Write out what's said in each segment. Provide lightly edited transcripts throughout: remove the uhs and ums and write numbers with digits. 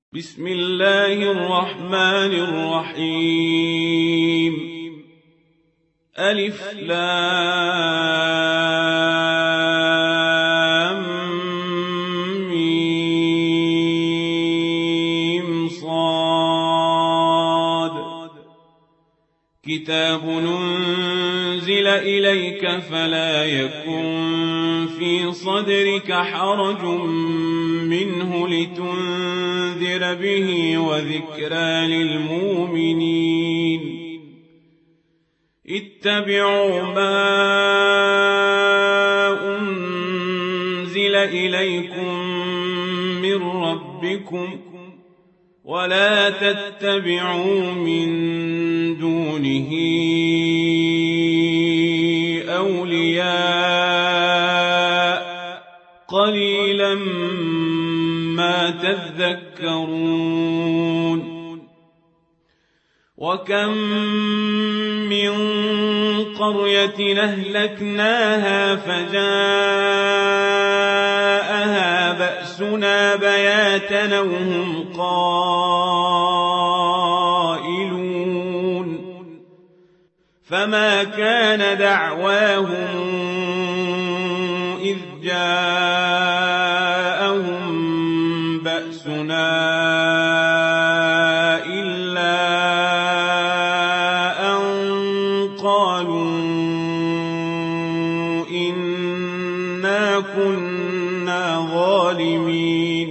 بسم الله الرحمن الرحيم ألف لام ميم صاد كتاب أنزل إليك فلا يكن في صدرك حرج منه لتنذر به وذكرى للمؤمنين اتبعوا ما أنزل إليكم من ربكم ولا تتبعوا من دونه أولياء قليلا ما تذكرون وكم من قرية أهلكناها فجاءها بأسنا بياتا وهم قائلون فما كان دعواهم إذ جاءهم بأسنا إلا أن قالوا إنا كنا ظالمين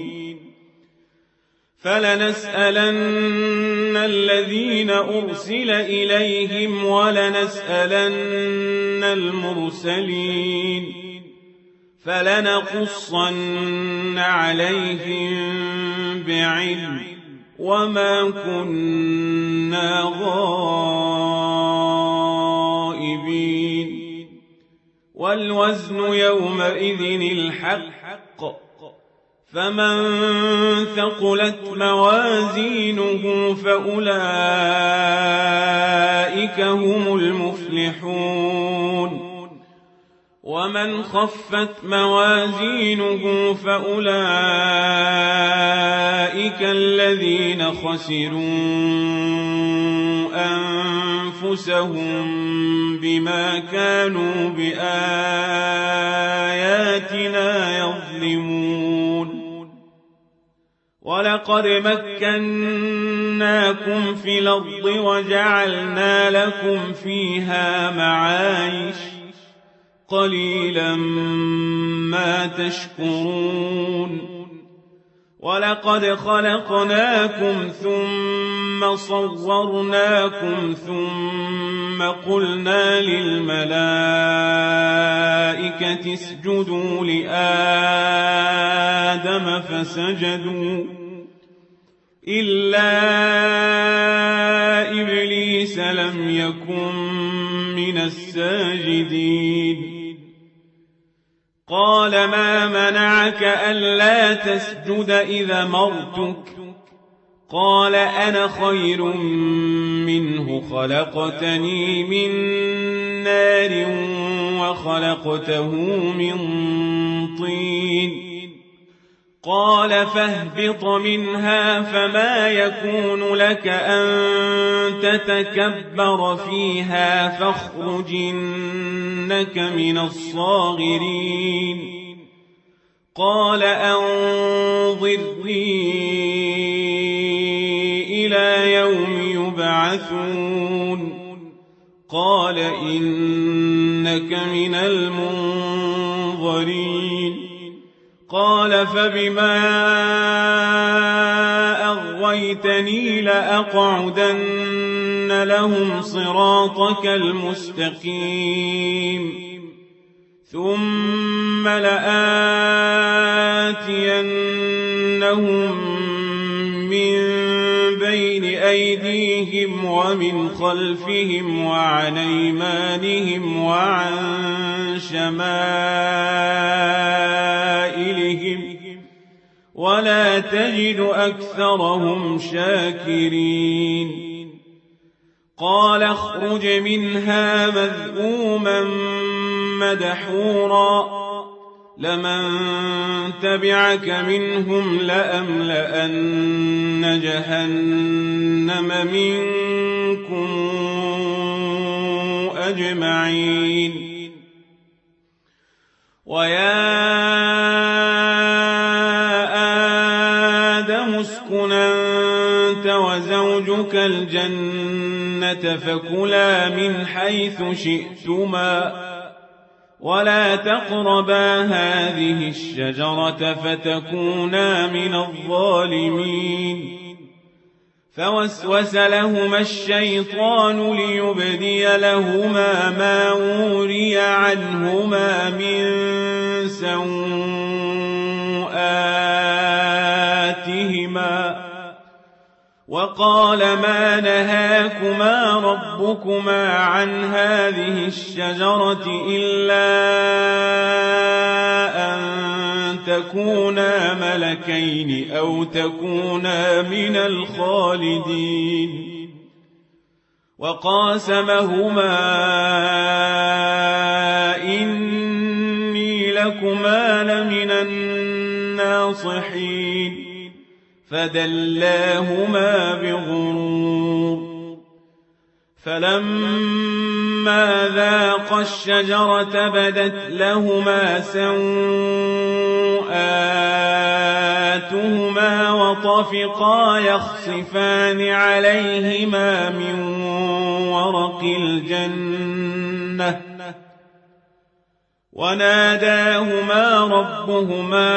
فلنسألن الذين أرسل إليهم ولنسألن المرسلين فلنقصن عليهم بعلم وما كنا غائبين والوزن يومئذ الحق فمن ثقلت موازينه فأولئك هم المفلحون ومن خفت موازينه فأولئك الذين خسروا أنفسهم بما كانوا بآياتنا يظلمون ولقد مكناكم في الأرض وجعلنا لكم فيها معايش قليلا ما تشكرون ولقد خلقناكم ثم صورناكم ثم قلنا للملائكة اسجدوا لآدم فسجدوا إلا إبليس لم يكن من الساجدين قال ما منعك ألا تسجد إذا مرتك قال أنا خير منه خلقتني من نار وخلقته من طين قال فاهبط منها فما يكون لك أن تتكبر فيها فاخرج إنك من الصاغرين قال أنظرني إلى يوم يبعثون قال إنك من المنظرين قال فبما أغويتني لأقعدن لهم صراطك المستقيم ثم لآتينهم من بين أيديهم ومن خلفهم وعن أيمانهم وعن شمائلهم ولا تجد أكثرهم شاكرين قال اخرج منها مذءوما مدحورا لمن تبعك منهم لأملأن جهنم منكم أجمعين ويا آدم اسكن أنت وزوجك الجنة فكلا من حيث شئتما ولا تقربا هذه الشجرة فتكونا من الظالمين فوسوس لهما الشيطان ليبدي لهما ما وري عنهما من سوآتهما وقال ما نهاكما ربكما عن هذه الشجرة إلا أن تكونا ملكين أو تكونا من الخالدين وقاسمهما إني لكما لمن الناصحين فدلاهما بغرور فلما ذاقا الشجرة بدت لهما سوآتهما وطفقا يخصفان عليهما من ورق الجنة وناداهما ربهما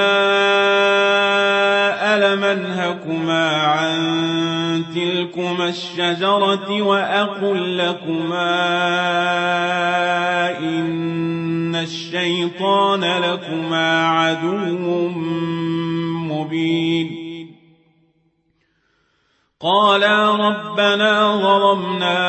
ألم أنهكما عن تلكما الشجرة وأقل لكما إن الشيطان لكما عدو مبين قالا ربنا ظلمنا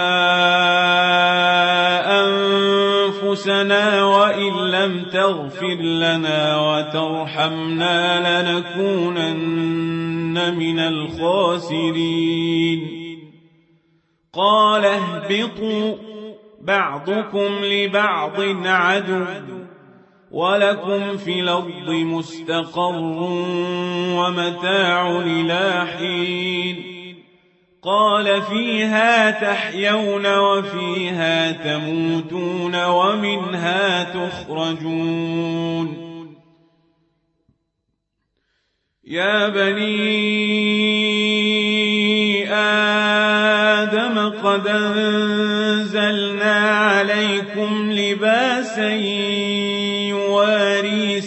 أنفسنا وإن لم تغفر لنا وترحمنا لنكونن من الخاسرين قال اهبطوا بعضكم لبعض عدو ولكم في الأرض مستقر ومتاع إلى حين قال فيها تحيون وفيها تموتون ومنها تخرجون يا بني آدم قد أنزلنا عليكم لباسا يواري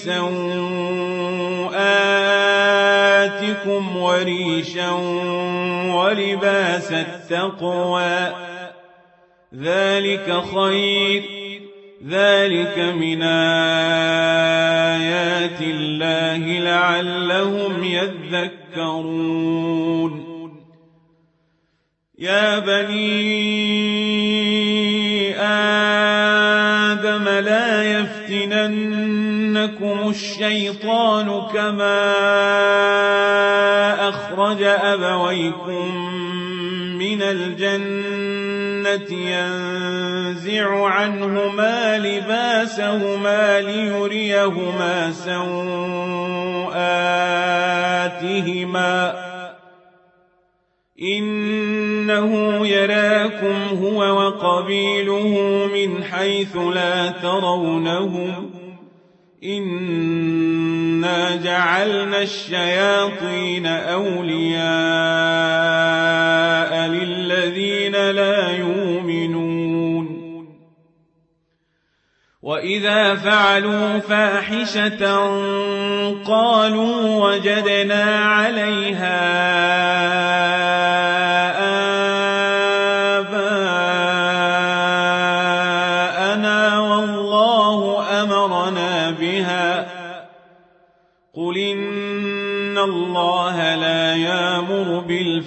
سوآتكم وريشا ولباس التقوى ذلك خير ذلك من آيات الله لعلهم يذكرون يا بني آدم لا يفتننكم الشيطان كما أخرج أبويكم من الجنة ينزع عنهما لباسهما ليريهما سوآتهما إنه يراكم هو وقبيله من حيث لا ترونهم إنا جعلنا الشياطين أولياء للذين لا يؤمنون وإذا فعلوا فاحشة قالوا وجدنا عليها آباءنا والله أمرنا بها قل إن الله لا يأمر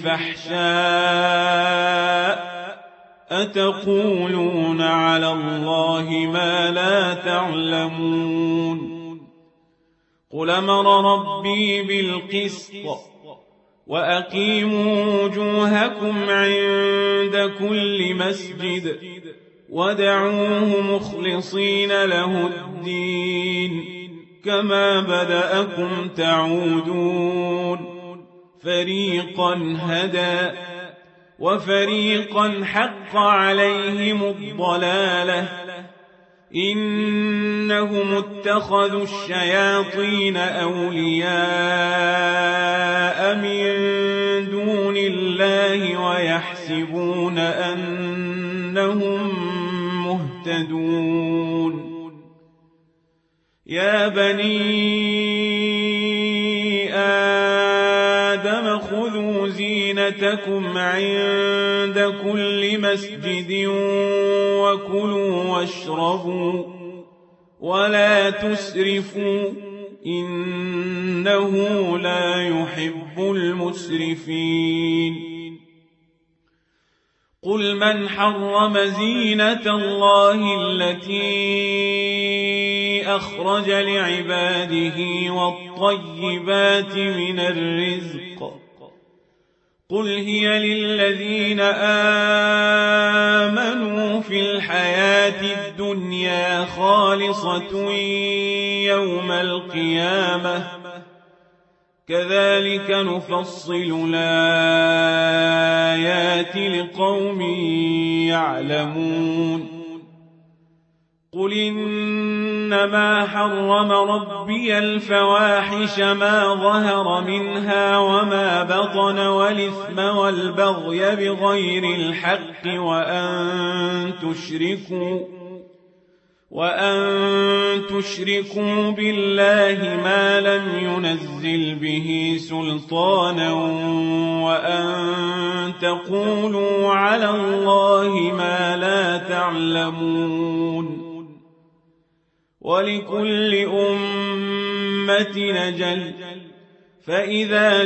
بالفحشاء أتقولون على الله ما لا تعلمون قل أمر ربي بالقسط وأقيموا وجوهكم عند كل مسجد ودعوه مخلصين له الدين كما بدأكم تعودون فريقا هدى وفريقا حق عليهم الضلالة إنهم اتخذوا الشياطين أولياء من دون الله ويحسبون أنهم مهتدون يا بني آدم خذوا زينتكم عند كل مسجد وكلوا واشربوا ولا تسرفوا إنه لا يحب المسرفين قل من حرم زينة الله التي أخرج لعباده والطيبات من الرزق قل هي للذين آمنوا في الحياة الدنيا خالصة يوم القيامة كذلك نفصل الآيات لقوم يعلمون قل إنما حرم ربي الفواحش ما ظهر منها وما بطن والإثم والبغي بغير الحق وأن تشركوا بالله ما لم ينزل به سلطانا وأن تقولوا على الله ما لا تعلمون ولكل أمة أجل فإذا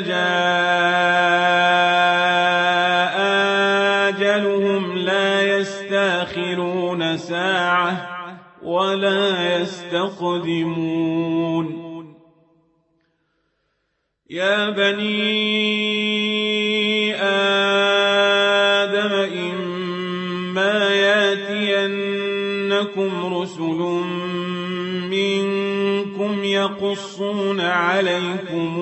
جاء أجلهم لا يستأخرون ساعة ولا يستقدمون يا بني آدم إما يأتينكم رسل منكم يقصون عليكم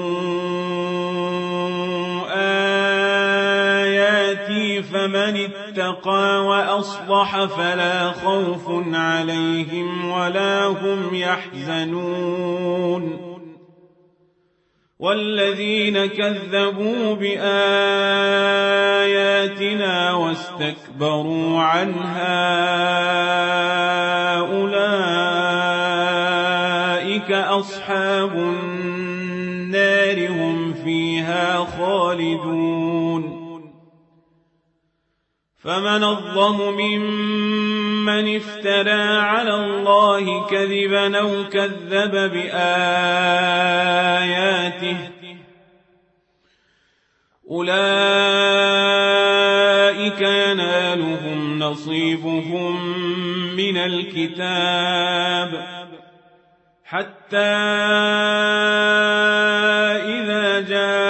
آياتي فمن اتقى وأصلح فلا خوف عليهم ولا هم يحزنون والذين كذبوا بآياتنا واستكبروا عنها أولئك أصحاب النار هم فيها خالدون فمن الظلم ممن افترى على الله كذبا أو كذب بآياته أولئك ينالهم نصيبهم من الكتاب حتى إذا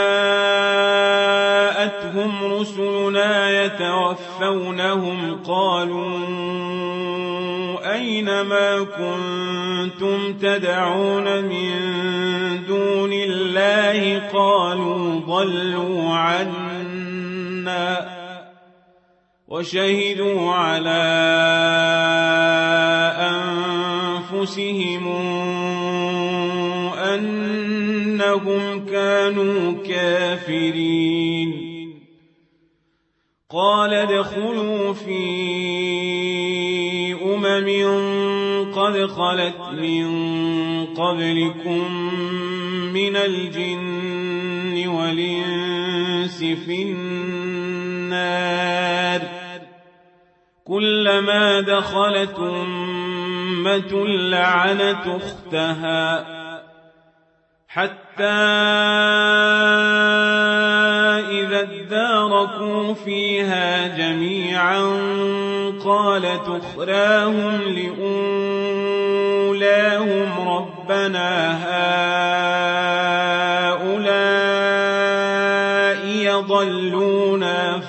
جاءتهم رسلنا يتوفونهم قالوا أين ما كنتم تدعون من دون الله قالوا ضلوا عنا وشهدوا على أنفسهم أنهم كانوا كافرين قال ادخلوا في قد خلت من قبلكم من الجن والإنس في النار كلما دخلت أمة لعنت أختها حتى إذا اداركوا فيها جميعا قالت أخراهم لأولاهم ربنا هؤلاء يضلونا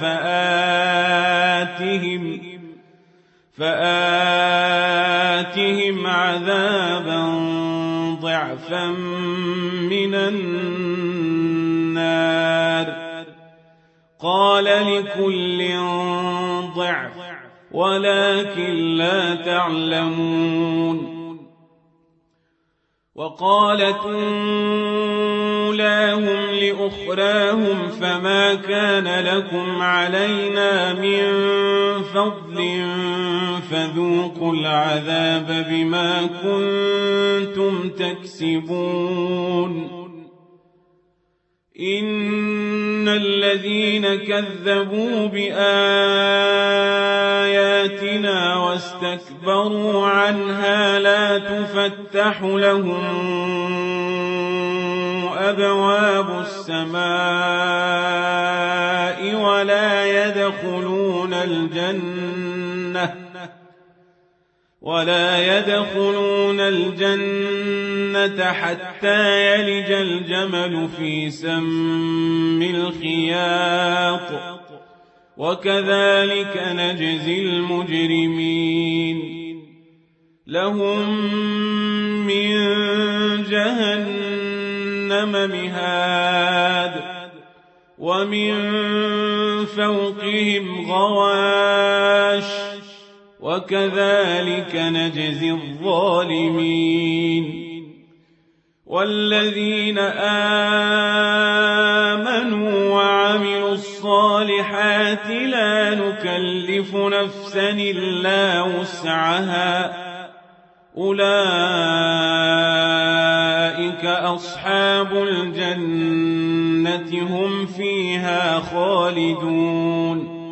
فآتهم عذابا ضعفا من النار. قال لكل ضعف ولكن لا تعلمون. وقالت أولاهم لأخراهم فما كان لكم علينا من فضل فذوقوا العذاب بما كنتم تكسبون. إن الذين كذبوا بآياتنا واستكبروا عنها لا تفتح لهم أبواب السماء ولا يدخلون الجنة حتى يلج الجمل في سم الخياط وكذلك نجزي المجرمين. لهم من جهنم مهاد ومن فوقهم غواش وكذلك نجزي الظالمين. والذين آمنوا وعملوا الصالحات لا نكلف نفسا إلا وسعها أولئك أصحاب الجنة هم فيها خالدون.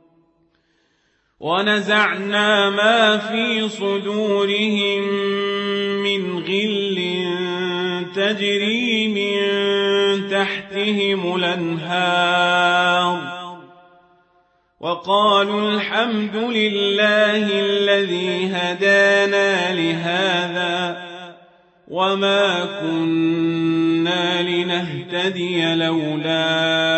ونزعنا ما في صدورهم من غل تجري من تحتهم الأنهار وقالوا الحمد لله الذي هدانا لهذا وما كنا لنهتدي لولا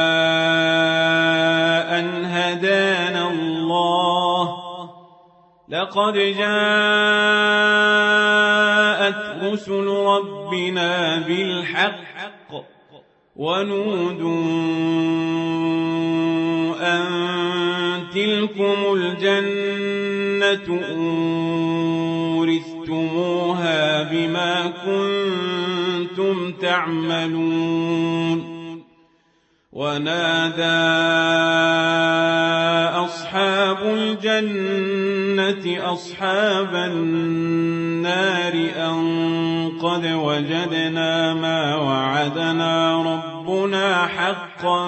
أن هدانا الله لقد جاءت رسل ربنا بالحق ونودوا أن تلكم الجنة أورثتموها بما كنتم تعملون. ونادى أصحاب الجنة أصحاب النار أن قد وجدنا ما وعدنا ربنا حقا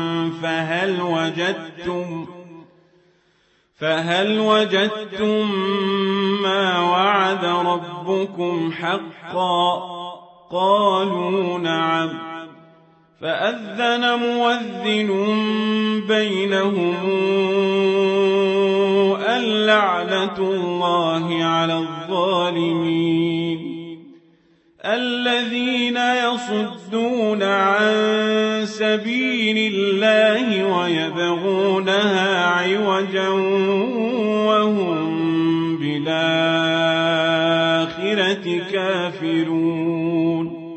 فهل وجدتم ما وعد ربكم حقا؟ قالوا نعم. فأذن مؤذن بينهم اللعنة الله على الظالمين الذين يصدون عن سبيل الله ويبغونها عوجا وهم بالآخرة كافرون.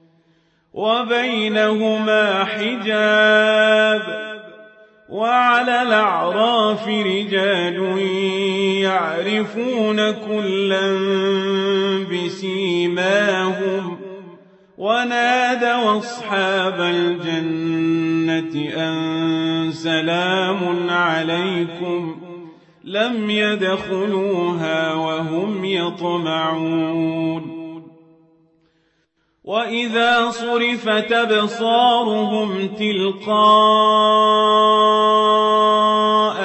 وبينهما حجاب وعلى الأعراف رجال يعرفون كلا بسيماهم ونادوا أصحاب الجنة أن سلام عليكم لم يدخلوها وهم يطمعون. وإذا صرفت أبصارهم تلقاء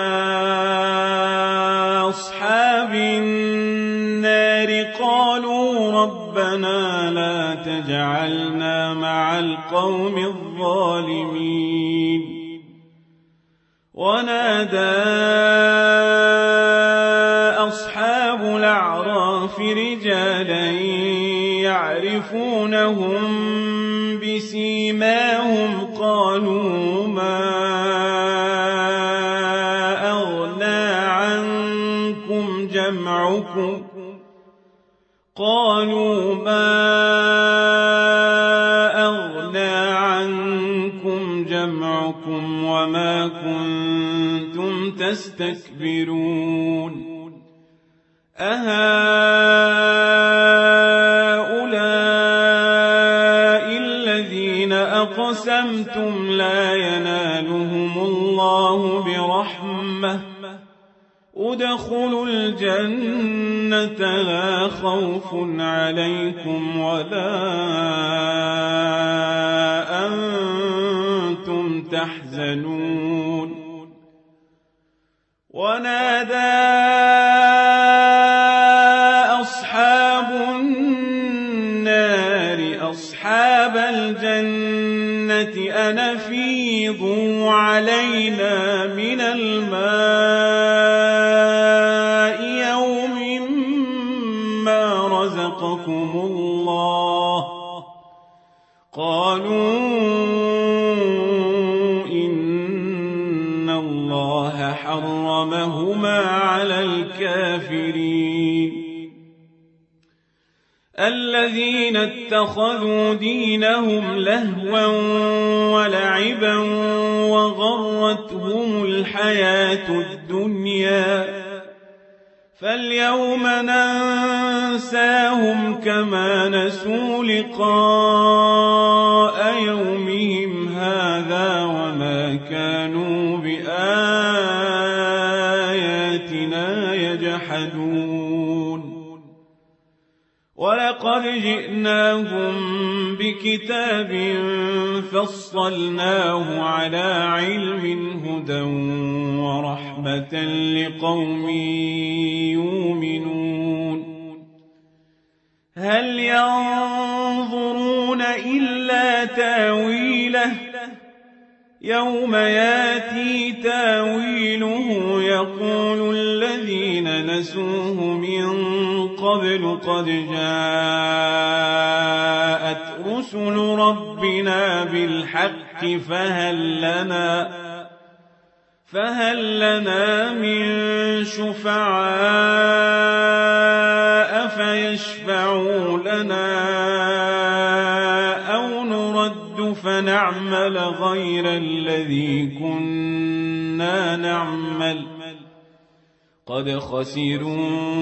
أصحاب النار قالوا ربنا لا تجعلنا مع القوم الظالمين. ونادى أصحاب الأعراف رجالا يعرفونهم بسيماهم قالوا ما أغنى عنكم جمعكم قالوا ما أراكم وما كنتم تستكبرون أهؤلاء الذين أقسمتم لا ينالهم الله برحمة ادخلوا الجنة لا خوف عليكم ولا أنتم تحزنون ونادى أصحاب النار أصحاب الجنة أن أفيضوا علينا من الماء يوم ما رزقكم الله قالوا إن الله حرمهما على الكافرين الذين اتخذوا دينهم لهوا ولعبا وغرتهم الحياة الدنيا فاليوم ننساهم كما نسوا لقاء يومهم هذا وما كانوا بآياتنا يجحدون ولقد جئناهم بكتاب فصلناه على علم هدى ورحمة لقوم يؤمنون هل ينظرون إلا تاويله يوم ياتي تاويله يقول الذين نسوه من قبل قد جاءت رسل ربنا بالحق فهل لنا من شفعاء فيشفعوا لنا أو نرد فنعمل غير الذي كنا نعمل قد خسروا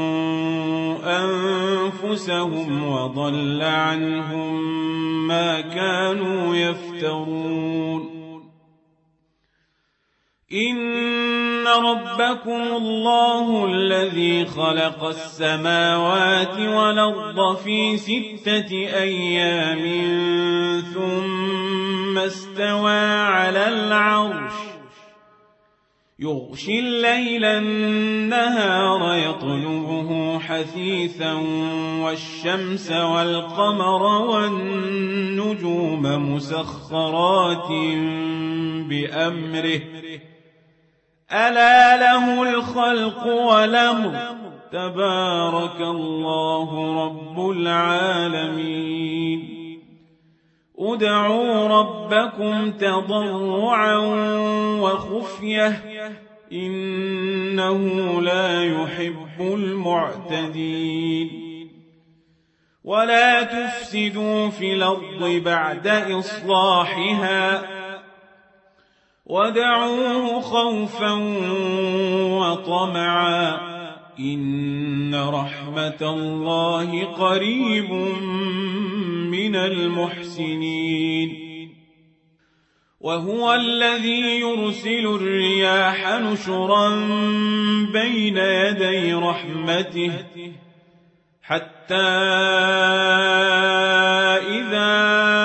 أنفسهم وضل عنهم ما كانوا يفترون إن ربكم الله الذي خلق السماوات والأرض في 6 أيام ثم استوى على العرش يغشي الليل النهار يطلبه حثيثا والشمس والقمر والنجوم مسخرات بأمره ألا له الخلق والأمر تبارك الله رب العالمين ادعوا ربكم تضرعا وخفية إنه لا يحب المعتدين ولا تفسدوا في الأرض بعد إصلاحها ودعوه خوفا وطمعا إن رحمة الله قريب من المحسنين وهو الذي يرسل الرياح نشرا بين يدي رحمته حتى إذا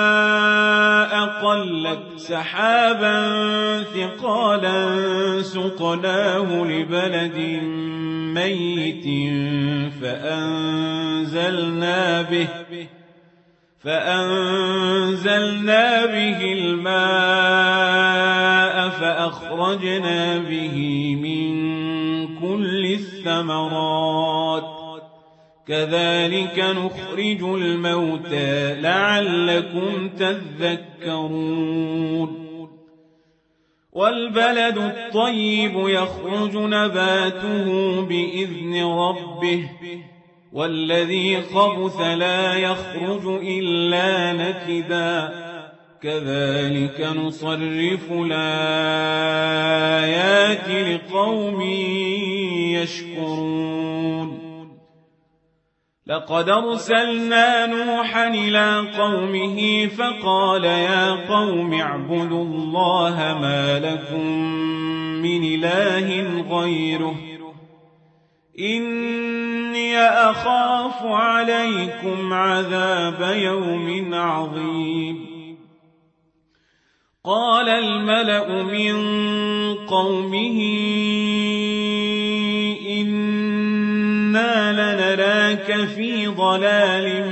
أقلت سحابا ثقالا سقناه لبلد ميت فأنزلنا به الماء فأخرجنا به من كل الثمرات كذلك نخرج الموتى لعلكم تذكرون والبلد الطيب يخرج نباته بإذن ربه والذي خبث لا يخرج إلا نكدا كذلك نصرف الآيات لقوم يشكرون لقد أرسلنا نوحا إلى قومه فقال يا قوم اعبدوا الله ما لكم من إله غيره إني أخاف عليكم عذاب يوم عظيم قال الملأ من قومه إنا لنراك في ضلال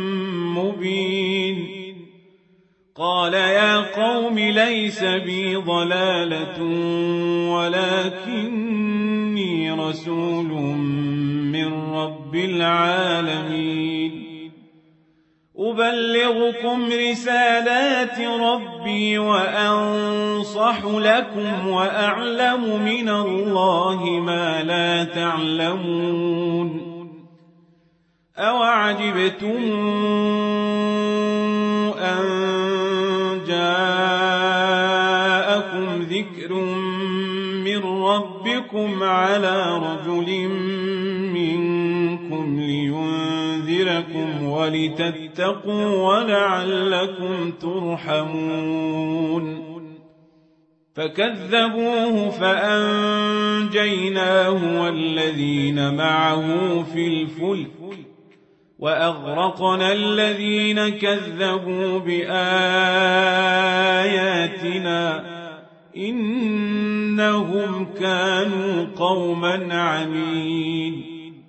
مبين قال يا قوم ليس بي ضلالة ولكني رسول من رب العالمين أبلغكم رسالات ربي وأنصح لكم وأعلم من الله ما لا تعلمون أوعجبتم أن جاءكم ذكر من ربكم على رجل منكم لينذركم ولتتقوا ولعلكم ترحمون فكذبوه فأنجيناه والذين معه في الفلك وأغرقنا الذين كذبوا بآياتنا إنهم كانوا قوما عمين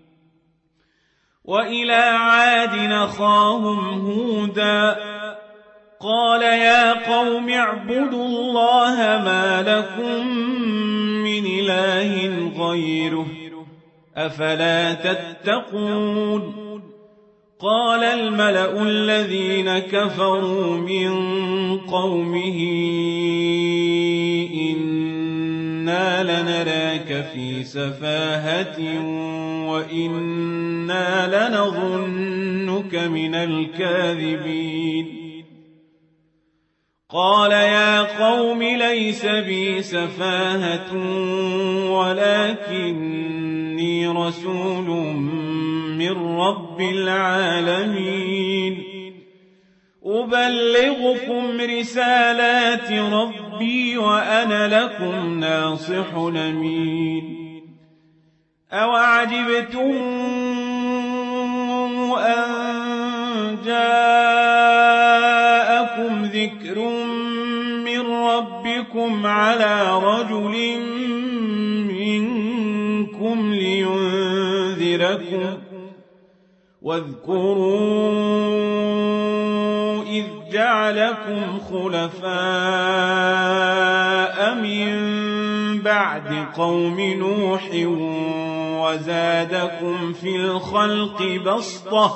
وإلى عاد أخاهم هودا قال يا قوم اعبدوا الله ما لكم من إله غيره أفلا تتقون قال الملأ الذين كفروا من قومه إنا لنراك في سفاهة وإنا لنظنك من الكاذبين قال يا قوم ليس بي سفاهة ولكني رسول من رب العالمين أبلغكم رسالات ربي وأنا لكم ناصح أمين أوعجبتم أن جاءكم ذكر من ربكم على رجل منكم لينذركم واذكروا إذ جعلكم خلفاء من بعد قوم نوح وزادكم في الخلق بسطة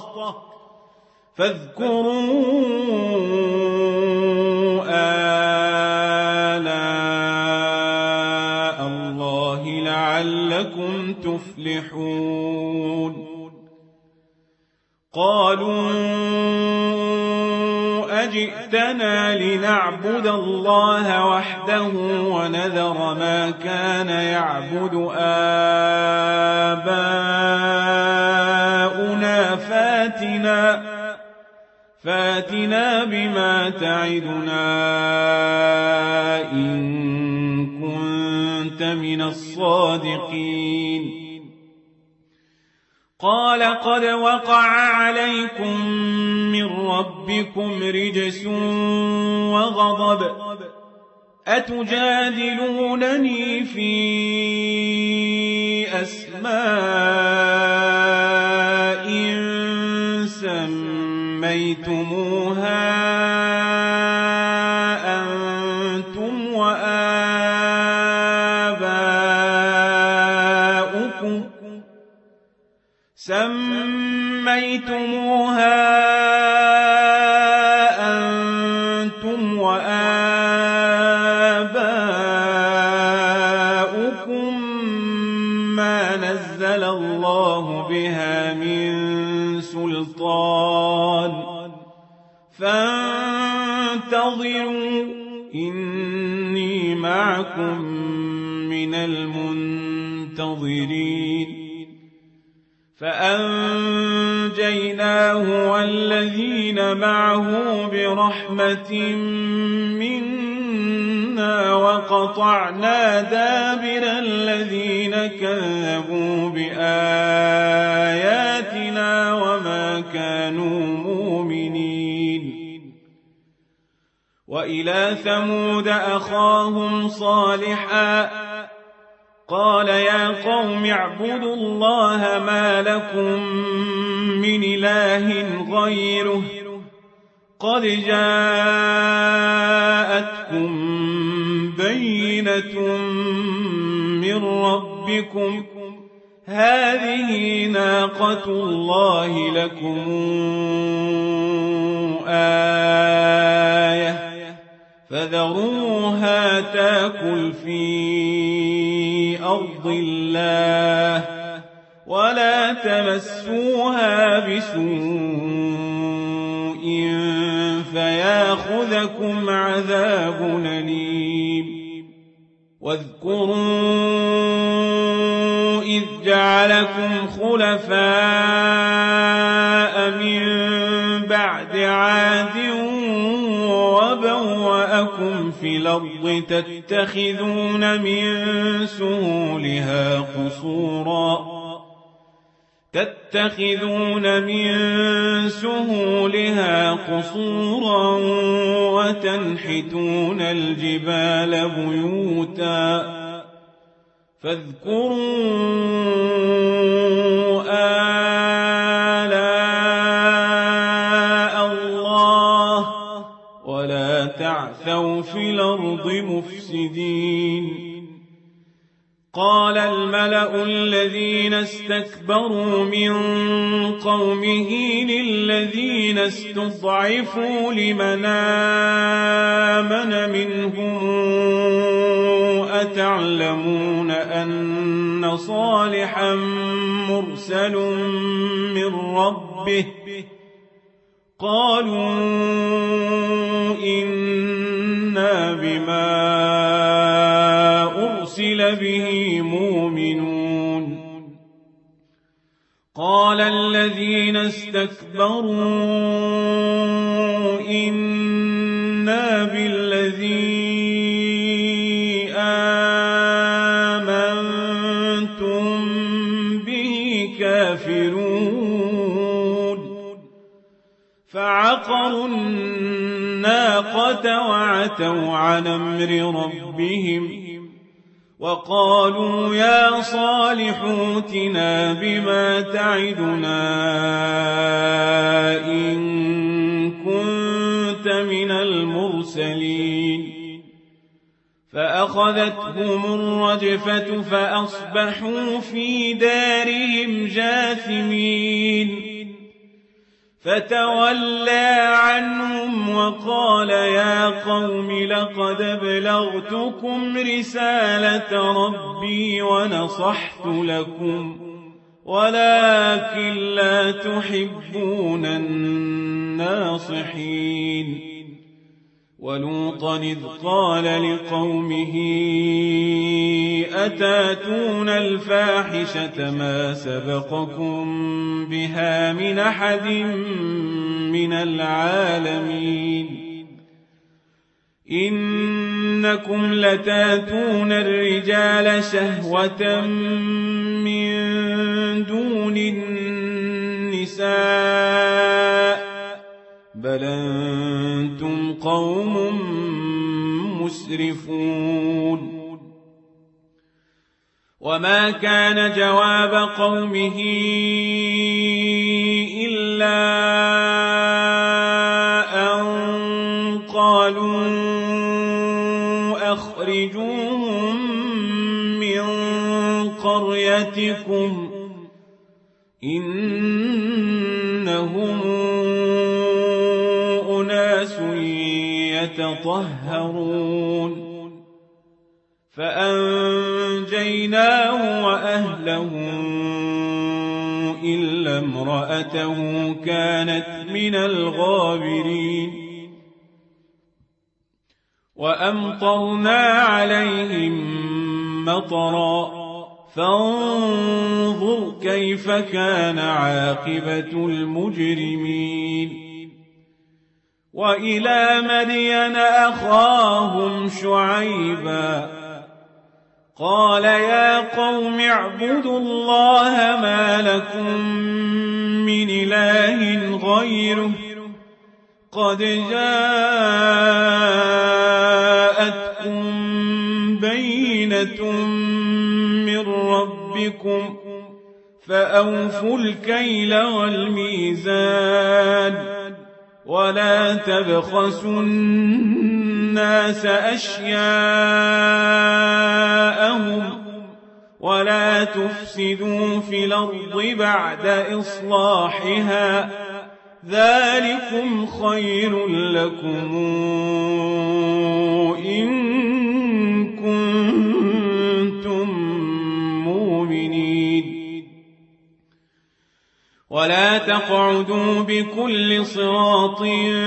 فاذكروا آلاء الله لعلكم تفلحون قالوا أجئتنا لنعبد الله وحده ونذر ما كان يعبد آباؤنا فاتنا بما تعدنا إن كنت من الصادقين قال قد وقع عليكم من ربكم رجس وغضب أتجادلونني في أسماء سميتموها أنتم وآباؤكم ما نزل الله بها من سلطان فانتصروا فانتظروا إني معكم من المنتظرين فأنجيناه والذين معه برحمة منا وقطعنا دابر الذين كذبوا بآياتنا وما كانوا مؤمنين وإلى ثمود أخاهم صالحا قال يا قوم اعبدوا الله ما لكم من إله غيره قد جاءتكم بينة من ربكم هذه ناقة الله لكم آية فذروها تاكل في أرض الله ولا تمسوها بسوء فياخذكم عذاب أليم واذكروا إذ جعلكم خلفاء من بعد عاد وبوأكم في الأرض تتخذون من سهولها قصورا وتنحتون الجبال بيوتا فاذكروا آلاء الله ولا تعثوا في الأرض مفسدين قال الملأ الذين استكبروا من قومه للذين استضعفوا لمن آمن منهم أتعلمون أن صالحا مرسل من ربه قالوا إنا بما أرسل به مؤمنون قال الذين استكبروا إنا بالذي آمنتم به كافرون فعقروا الناقة وعتوا عن أمر ربهم وقالوا يا صالح ائتنا بما تعدنا إن كنت من المرسلين فأخذتهم الرجفة فأصبحوا في دارهم جاثمين فتولى عنهم وقال يا قوم لقد أبلغتكم رسالة ربي ونصحت لكم ولكن لا تحبون الناصحين ولوطا إذ قال لقومه أتاتون الفاحشة ما سبقكم بها من أحد من العالمين إنكم لتاتون الرجال شهوة من دون النساء بل أنتم قوم مسرفون وما كان جواب قومه إلا أن قالوا أخرجوهم من قريتكم إنهم أناس يتطهرون فأنجيناه وأهله إلا امرأته كانت من الغابرين وأمطرنا عليهم مطرا فانظر كيف كان عاقبة المجرمين وإلى مدين أخاهم شعيبا قال يا قوم اعبدوا الله ما لكم من إله غيره قد جاءتكم بينة من ربكم فأوفوا الكيل والميزان ولا تبخسوا الناس أشياءهم ولا تفسدوا في الأرض بعد إصلاحها ذلكم خير لكم إن كنتم مؤمنين ولا تقعدوا بكل صراط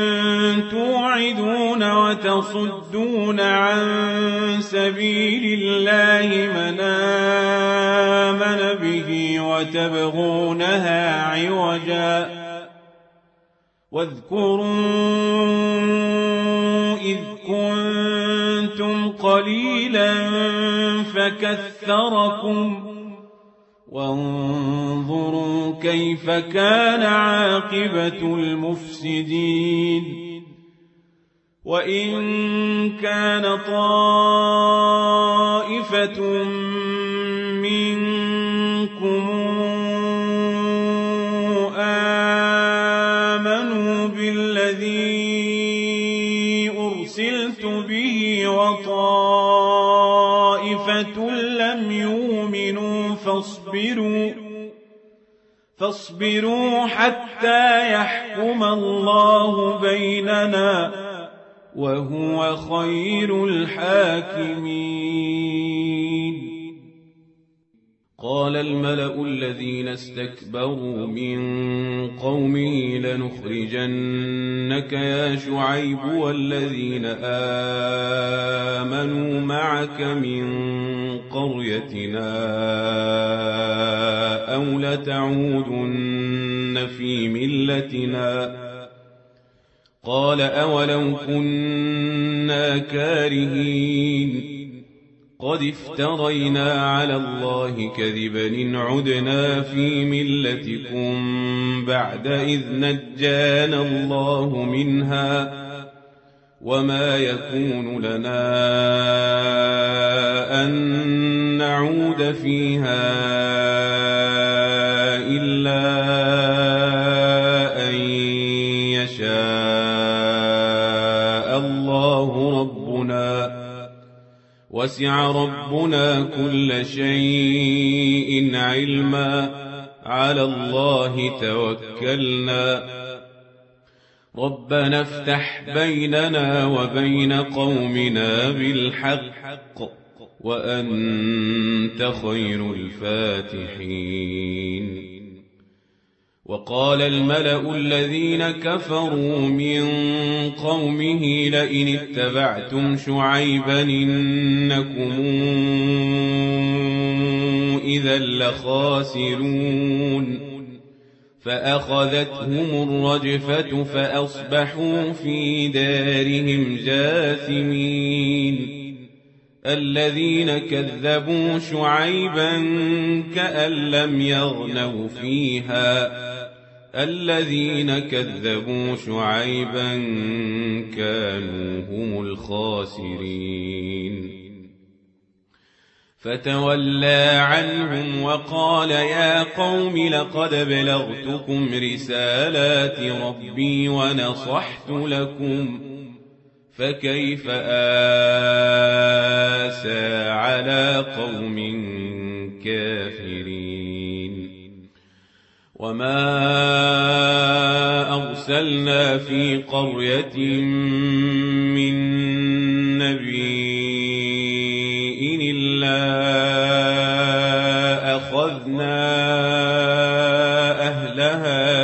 توعدون وتصدون عن سبيل الله من آمن به وتبغونها عوجا واذكروا إذ كنتم قليلا فكثركم وانظروا كيف كان عاقبة المفسدين وإن كان طائفة منكم آمنوا بالذي أرسلت به وطائفة لم يؤمنوا فاصبروا حتى يحكم الله بيننا وهو خير الحاكمين قال الملأ الذين استكبروا من قومه لنخرجنك يا شعيب والذين آمنوا معك من قريتنا أو لتعودن في ملتنا قال أولو كنا كارهين قد افترينا على الله كذبا إن عدنا في ملتكم بعد إذ نجانا الله منها وما يكون لنا أن نعود فيها إلا أن يشاء الله ربنا وسع ربنا كل شيء علما على الله توكلنا ربنا افتح بيننا وبين قومنا بالحق وأنت خير الفاتحين وقال الملأ الذين كفروا من قومه لئن اتبعتم شعيبا إنكم إذا لخاسرون فأخذتهم الرجفة فأصبحوا في دارهم جاثمين الذين كذبوا شعيبا كأن لم يغنوا فيها الذين كذبوا شعيبا كانوا هم الخاسرين فتولى عنهم وقال يا قوم لقد بلغتكم رسالات ربي ونصحت لكم فكيف آسى على قوم كافرين وما أرسلنا في قرية من نبي إلا أخذنا أهلها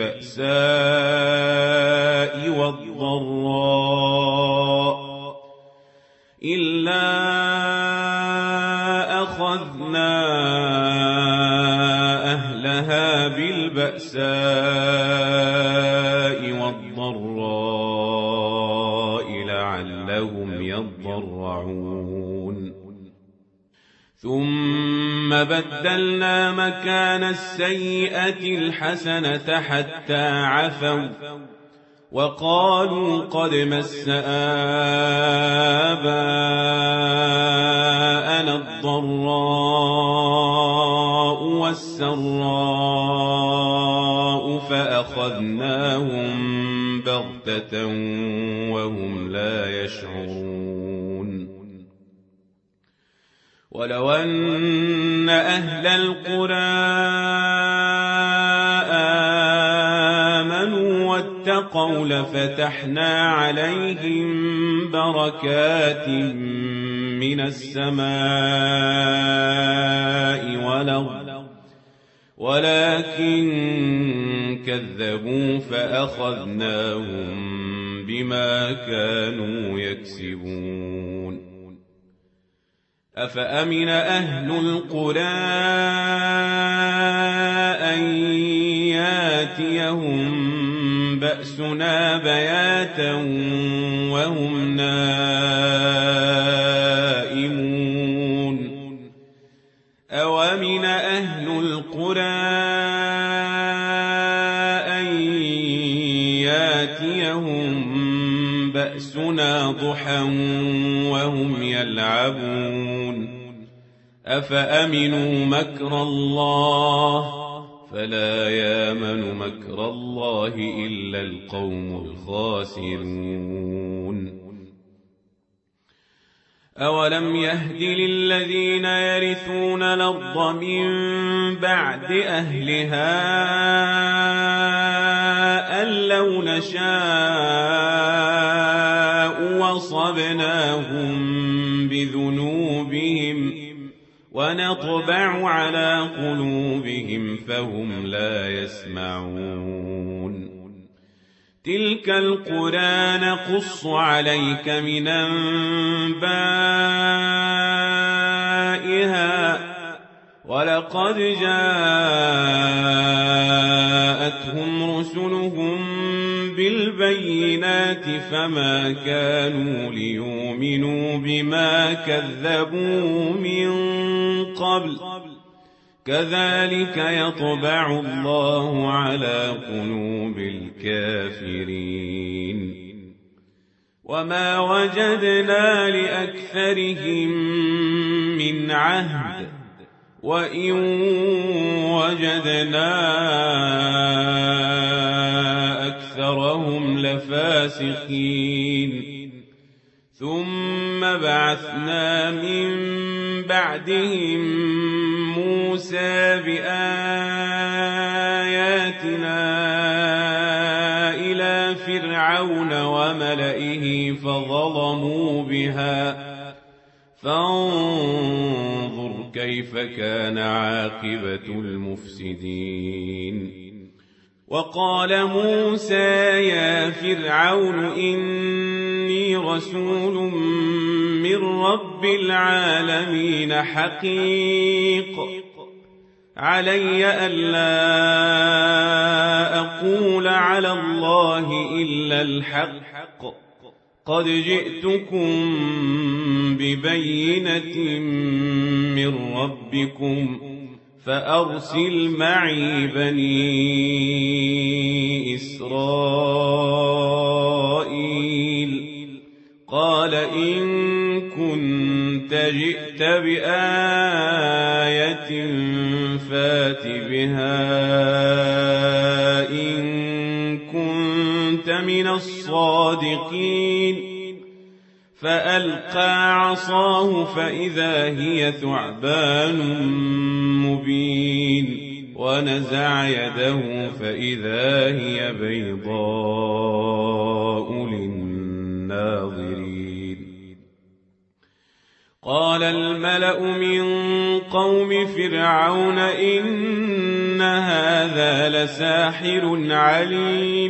بالبأساء والضراء فأخذنا أهلها بالبأساء والضراء لعلهم يضرعون ثم بدلنا مكان السيئة الحسنة حتى عفوا وقالوا قد مس آباءنا الضراء والسراء فأخذناهم بغتة وهم لا يشعرون ولو أن أهل القرى آمنوا واتقوا لفتحنا عليهم بركات من السماء والأرض ولكن كذبوا فأخذناهم بما كانوا يكسبون أفأمن أهل القرى أن ياتيهم بأسنا بياتا وهم نائمون أومن أهل القرى أن ياتيهم بأسنا ضحى وهم يلعبون أفأمنوا مكر الله فلا يامن مكر الله إلا القوم الخاسرون أولم يهد للذين يرثون الأرض من بعد أهلها أن لو نشاء وصبناهم بذنوبهم ونطبع على قلوبهم فهم لا يسمعون تلك القرى نقص عليك من أنبائها ولقد جاءتهم رسلهم بالبينات فما كانوا ليؤمنوا بما كذبوا من قبل كذلك يطبع الله على قلوب الكافرين وما وجدنا لأكثرهم من عهد وإن وجدنا أكثرهم لفاسقين ثم بعثنا من بعدهم موسى بآياتنا إلى فرعون وملئه فظلموا بها فانظر كيف كان عاقبة المفسدين وقال موسى يا فرعون إني رسول من رب العالمين حقيق علي ألا أقول على الله إلا الحق قد جئتكم ببينة من ربكم فأرسل معي بني إسرائيل قال إن كنت جئت بآية فات بها إن كنت من الصادقين فألقى عصاه فإذا هي ثعبان مبين ونزع يده فإذا هي بيضاء للناظرين قال الملأ من قوم فرعون إن هذا لساحر عليم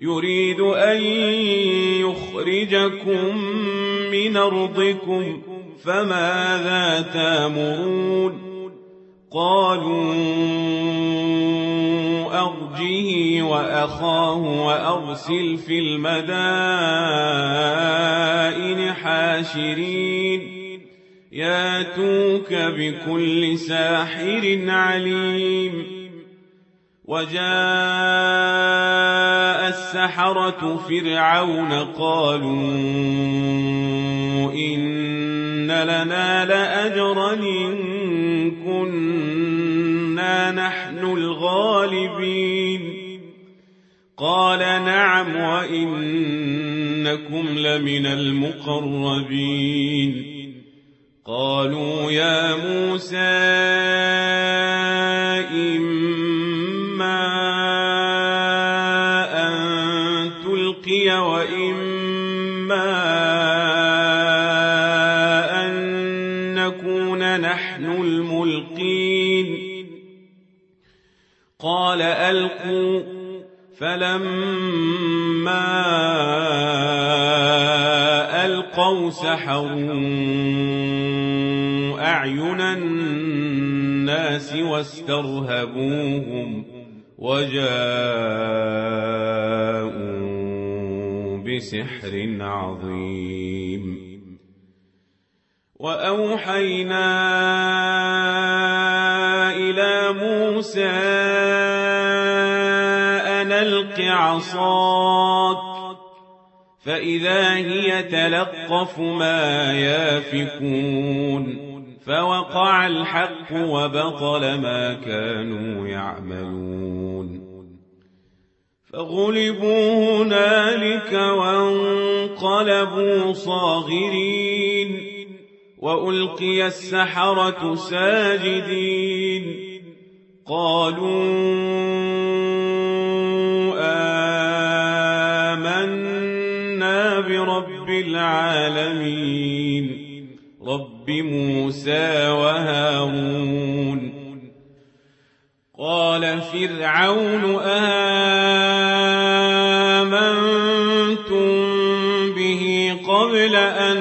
يريد أن يخرجكم من أرضكم فماذا تأمرون قالوا أرجه وأخاه وأرسل في المدائن حاشرين ياتوك بكل ساحر عليم وجاء السحرة فرعون قالوا إن لنا لأجرا إن كنا نحن الغالبين قال نعم وإنكم لمن المقربين قالوا يا موسى إما أن تلقي وإما أن نكون نحن الملقين قال ألقوا فلما ألقوا سحروا أعين الناس واسترهبوهم وجاءوا بسحر عظيم وأوحينا إلى موسى أن ألق عصاك فإذا هي تلقف ما يافكون فوقع الحق وبطل ما كانوا يعملون فغلبوا هنالك وانقلبوا صاغرين وألقي السحرة ساجدين قالوا آمنا برب العالمين رب موسى وهارون قال فرعون آمنتم به قبل أن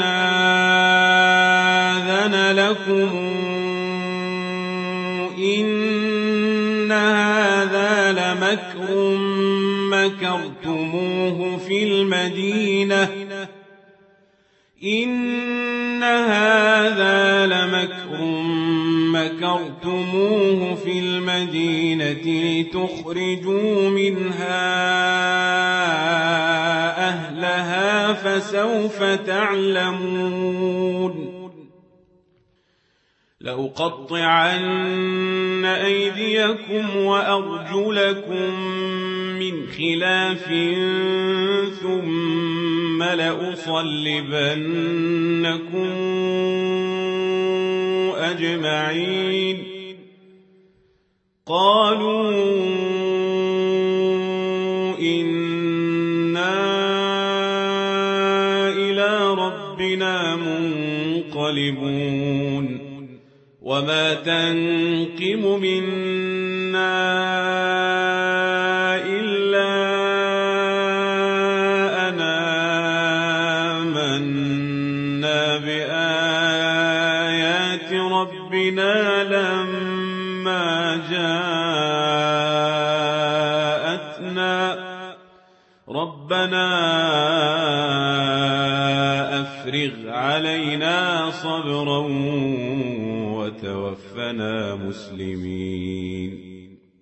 آذن لكم إن هذا لمكر مكرتموه في المدينة إن هذا لمكر مكرتموه في المدينة لتخرجوا منها أهلها فسوف تعلمون لأقطعن أيديكم وأرجلكم من خلاف ثم لأصلبنكم أجمعين قالوا إنا إلى ربنا منقلبون وما تنقم منا إلا أن آمنا بآيات ربنا لما جاءتنا ربنا أفرغ علينا صبرا وتوفنا مسلمين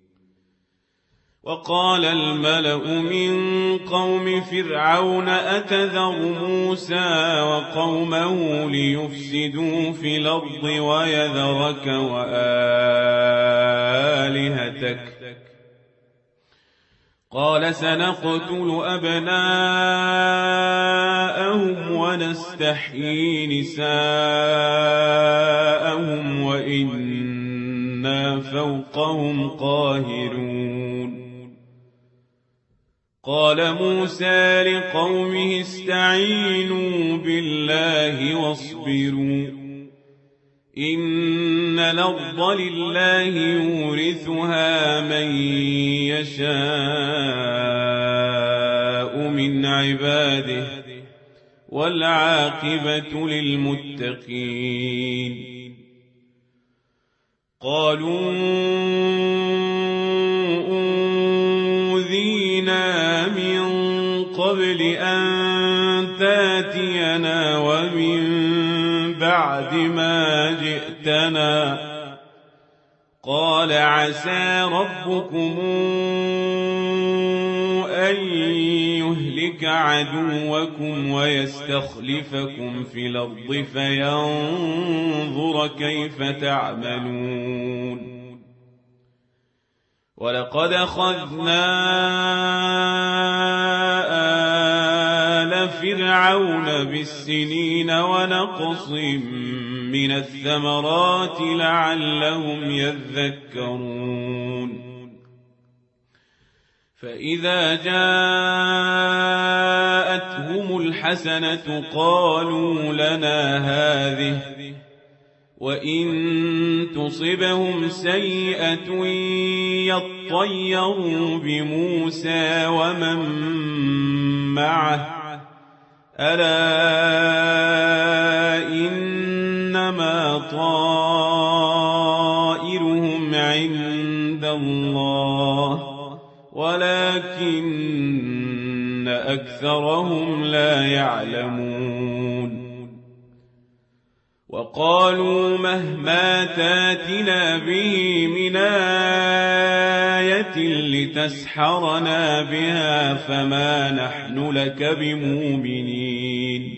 وقال الملأ من قوم فرعون أتذر موسى وقومه ليفسدوا في الأرض ويذرك وآلهتك قال سنقتل أبناءهم ونستحيي نساءهم وإنا فوقهم قاهرون قال موسى لقومه استعينوا بالله واصبروا إن الأرض لله يورثها من يشاء من عباده والعاقبة للمتقين. قالوا أوذينا من قبل أن تاتينا ومن بعد ما جئتنا. قال عسى ربكم أن يهلك عدوكم ويستخلفكم في الأرض فينظر كيف تعملون. ولقد أخذنا آل فرعون بالسنين ونقص من الثمرات لعلهم يذكرون. فإذا جاءتهم الحسنة قالوا لنا هذه، وإن تصبهم سيئة يطيروا بموسى ومن معه، ألا إنما طائرهم عند الله ولكن أكثرهم لا يعلمون. وقالوا مهما تاتنا به من آية لتسحرنا بها فما نحن لك بمؤمنين.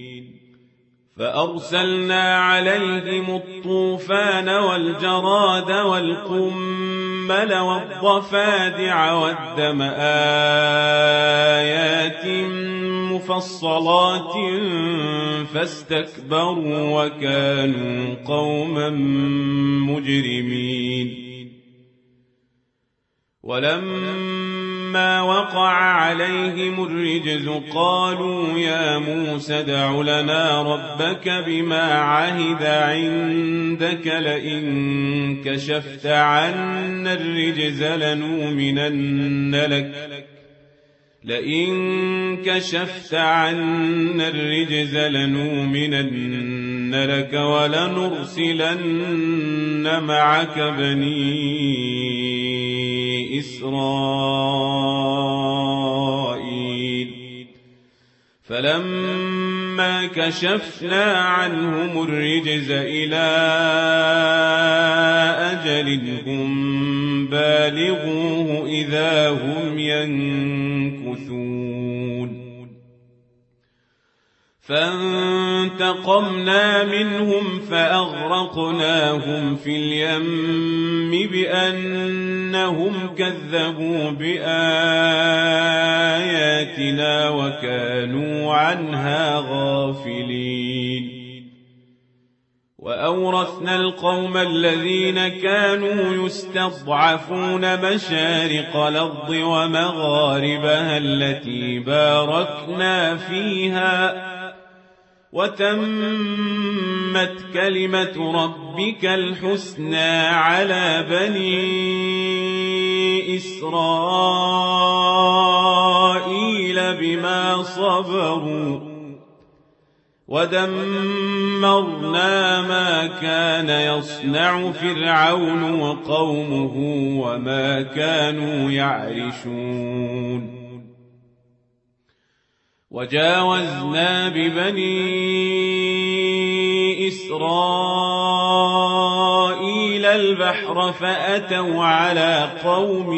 فأرسلنا عليهم الطوفان والجراد والقمل والضفادع والدم آيات مفصلات فاستكبروا وكانوا قوما مجرمين. ولما وقع عليهم الرجز قالوا يا موسى ادع لنا ربك بما عهد عندك لئن كشفت عنا الرجز لنؤمنن لك ولنرسلن معك بني إسرائيل. فلما كشفنا عنهم الرجز إلى أجل هم بالغوه إذا هم ينكثون. فانتقمنا منهم فأغرقناهم في اليم بأنهم كذبوا بآياتنا وكانوا عنها غافلين. وأورثنا القوم الذين كانوا يستضعفون مشارق الأرض ومغاربها التي باركنا فيها وتمت كلمة ربك الحسنى على بني إسرائيل بما صبروا ودمرنا ما كان يصنع فرعون وقومه وما كانوا يعرشون. وجاوزنا ببني إسرائيل البحر فأتوا على قوم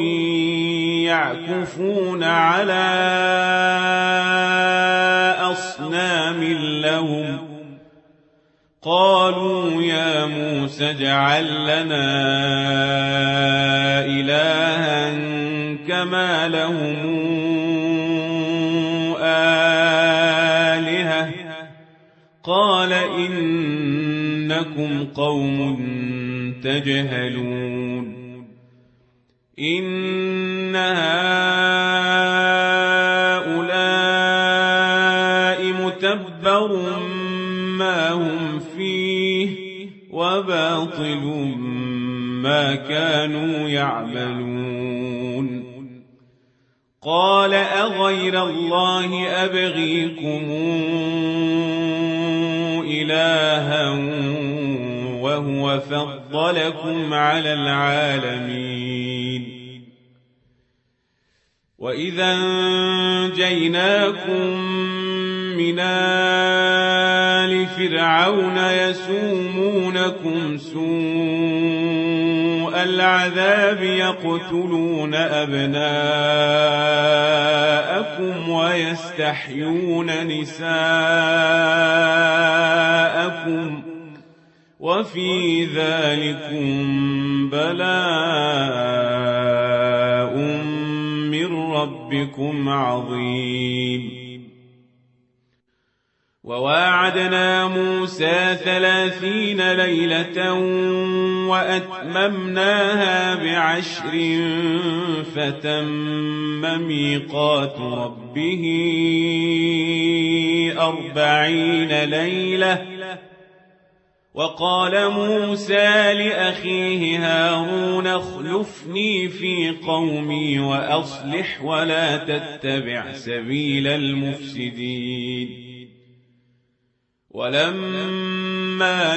يعكفون على أصنام لهم قالوا يا موسى اجعل لنا إلها كما لهم آلهة قال إنكم قوم تجهلون. إن هؤلاء متبر ما هم فيه وباطل ما كانوا يعملون. قال أغير الله أبغيكم إلها وهو فضلكم على العالمين وإذا أنجيناكم من آل فرعون يسومونكم سوء العذاب يقتلون أبناءكم ويستحيون نساءكم وفي ذلكم بلاء من ربكم عظيم وواعدنا موسى 30 ليلة وأتممناها ب10 فتم ميقات ربه 40 ليلة وقال موسى لأخيه هارون اخلفني في قومي وأصلح ولا تتبع سبيل المفسدين ولما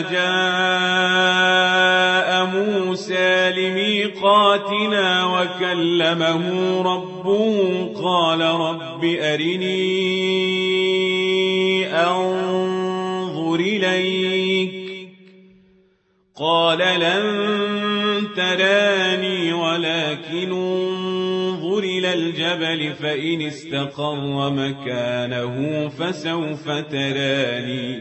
جاء موسى لميقاتنا وكلمه ربه قال رب أرني أنظر إليك قال لن تراني ولكن انظر إلى الجبل فإن استقر مكانه فسوف تراني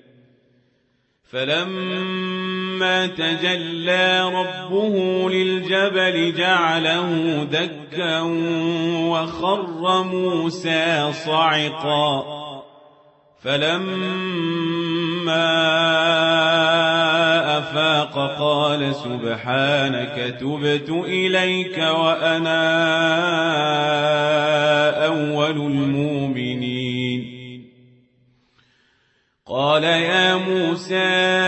فلما تجلى ربه للجبل جعله دكا وخر موسى صعقا فلما أفاق قال سبحانك تبت إليك وأنا أول المؤمنين قال يا موسى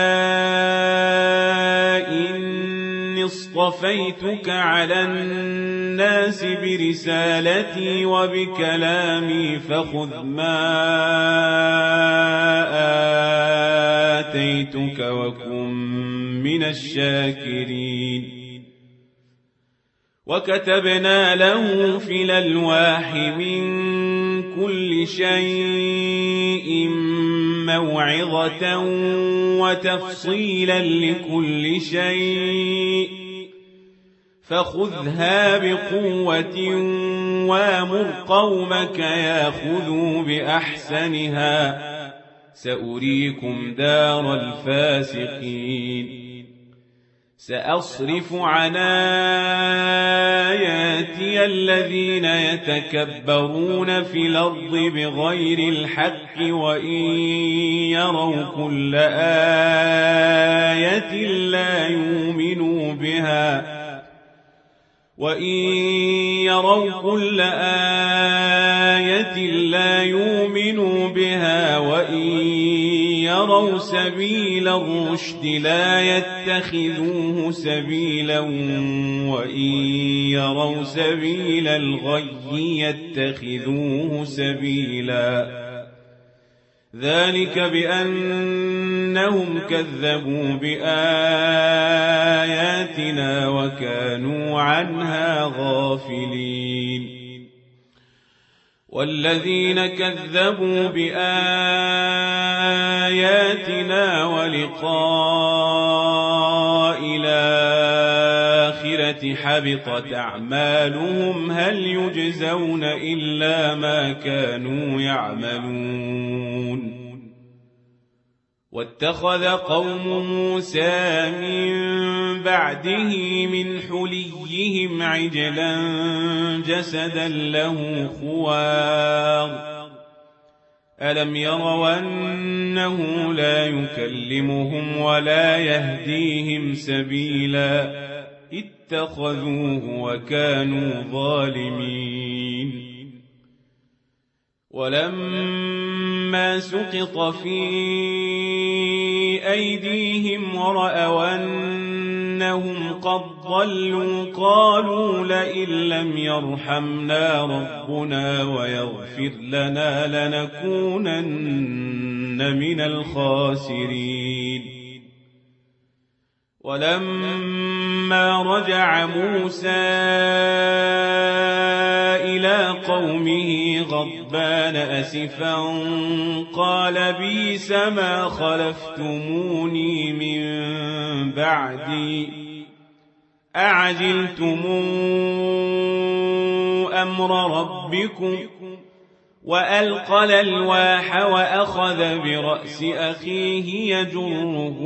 إني اصطفيتك على الناس برسالتي وبكلامي فخذ ما آتيتك وكن من الشاكرين وكتبنا له في الألواح من كل شيء موعظة وتفصيلا لكل شيء فخذها بقوة وامر قومك ياخذوا بأحسنها سأريكم دار الفاسقين سأصرف عن آياتي الذين يتكبرون في الأرض بغير الحق وإن يروا كل آية لا يؤمنوا بها وإن يروا سبيل الرشد لا يتخذوه سبيلا وإن يروا سبيل الغي يتخذوه سبيلا ذلك بأنهم كذبوا بآياتنا وكانوا عنها غافلين والذين كذبوا بآياتنا ولقاء الآخرة حبطت أعمالهم هل يجزون إلا ما كانوا يعملون واتخذ قوم موسى من بعده من حليهم عجلا جسدا له خوار ألم يروا أنه لا يكلمهم ولا يهديهم سبيلا اتخذوه وكانوا ظالمين ولما سقط في أيديهم ورأوا أنهم إنهم قد ضلوا قالوا لئن لم يرحمنا ربنا ويغفر لنا لنكونن من الخاسرين. ولما رجع موسى إلى قومه غضبان أسفا قال بئس ما خلفتموني من بعدي أعجلتم أمر ربكم وألقى الألواح وأخذ برأس أخيه يجره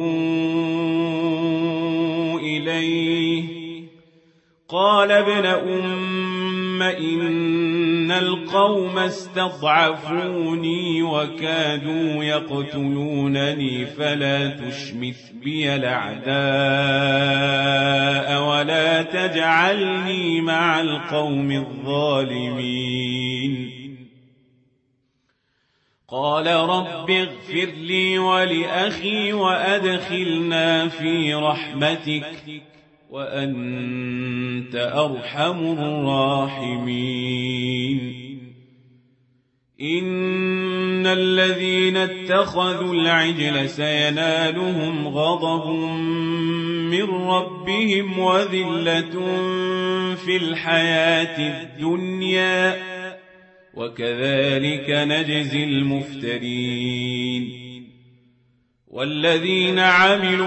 إليه قال ابن أم إن القوم استضعفوني وكادوا يقتلونني فلا تشمت بي الأعداء ولا تجعلني مع القوم الظالمين. قال رب اغفر لي ولأخي وأدخلنا في رحمتك وأنت أرحم الراحمين. إن الذين اتخذوا العجل سينالهم غضب من ربهم وذلة في الحياة الدنيا وكذلك نجزي المفترين. والذين عملوا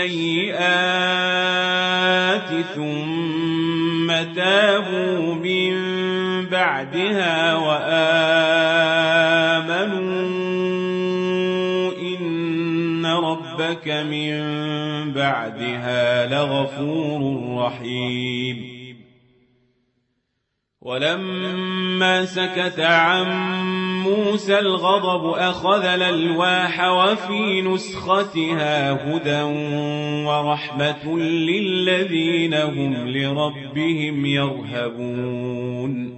السيئات ثم تابوا من بعدها وآمنوا إن ربك من بعدها لغفور رحيم. ولما سكت عن موسى الغضب أخذ الألواح وفي نسختها هدى ورحمة للذين هم لربهم يرهبون.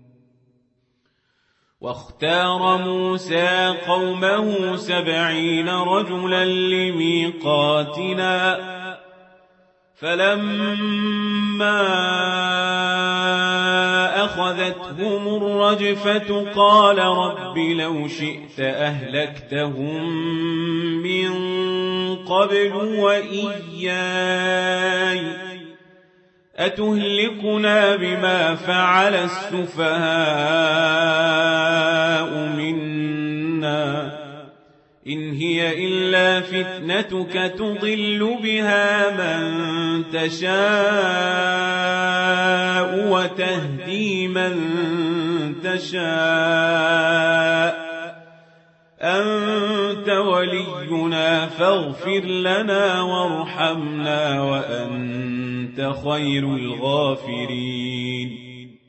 واختار موسى قومه 70 رجلا لميقاتنا فلما أخذتهم الرجفة قال رب لو شئت أهلكتهم من قبل وإياي أتهلكنا بما فعل السفهاء منا إن هي إلا فتنتك تضل بها من تشاء وتهدي من تشاء أنت ولينا فاغفر لنا وارحمنا وأنت خير الغافرين.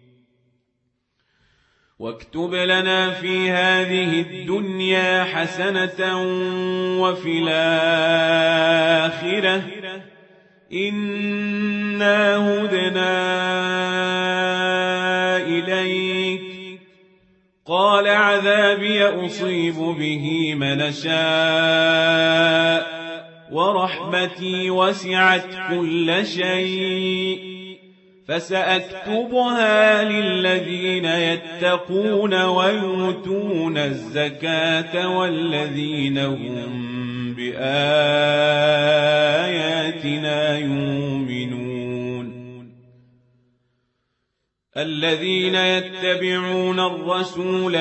واكتب لنا في هذه الدنيا حسنة وفي الآخرة إنا هدنا إليك قال عذابي أصيب به من شاء ورحمتي وسعت كل شيء فسأكتبها للذين يتقون ويؤتون الزكاة والذين هم بآياتنا يؤمنون. الذين يتبعون الرسول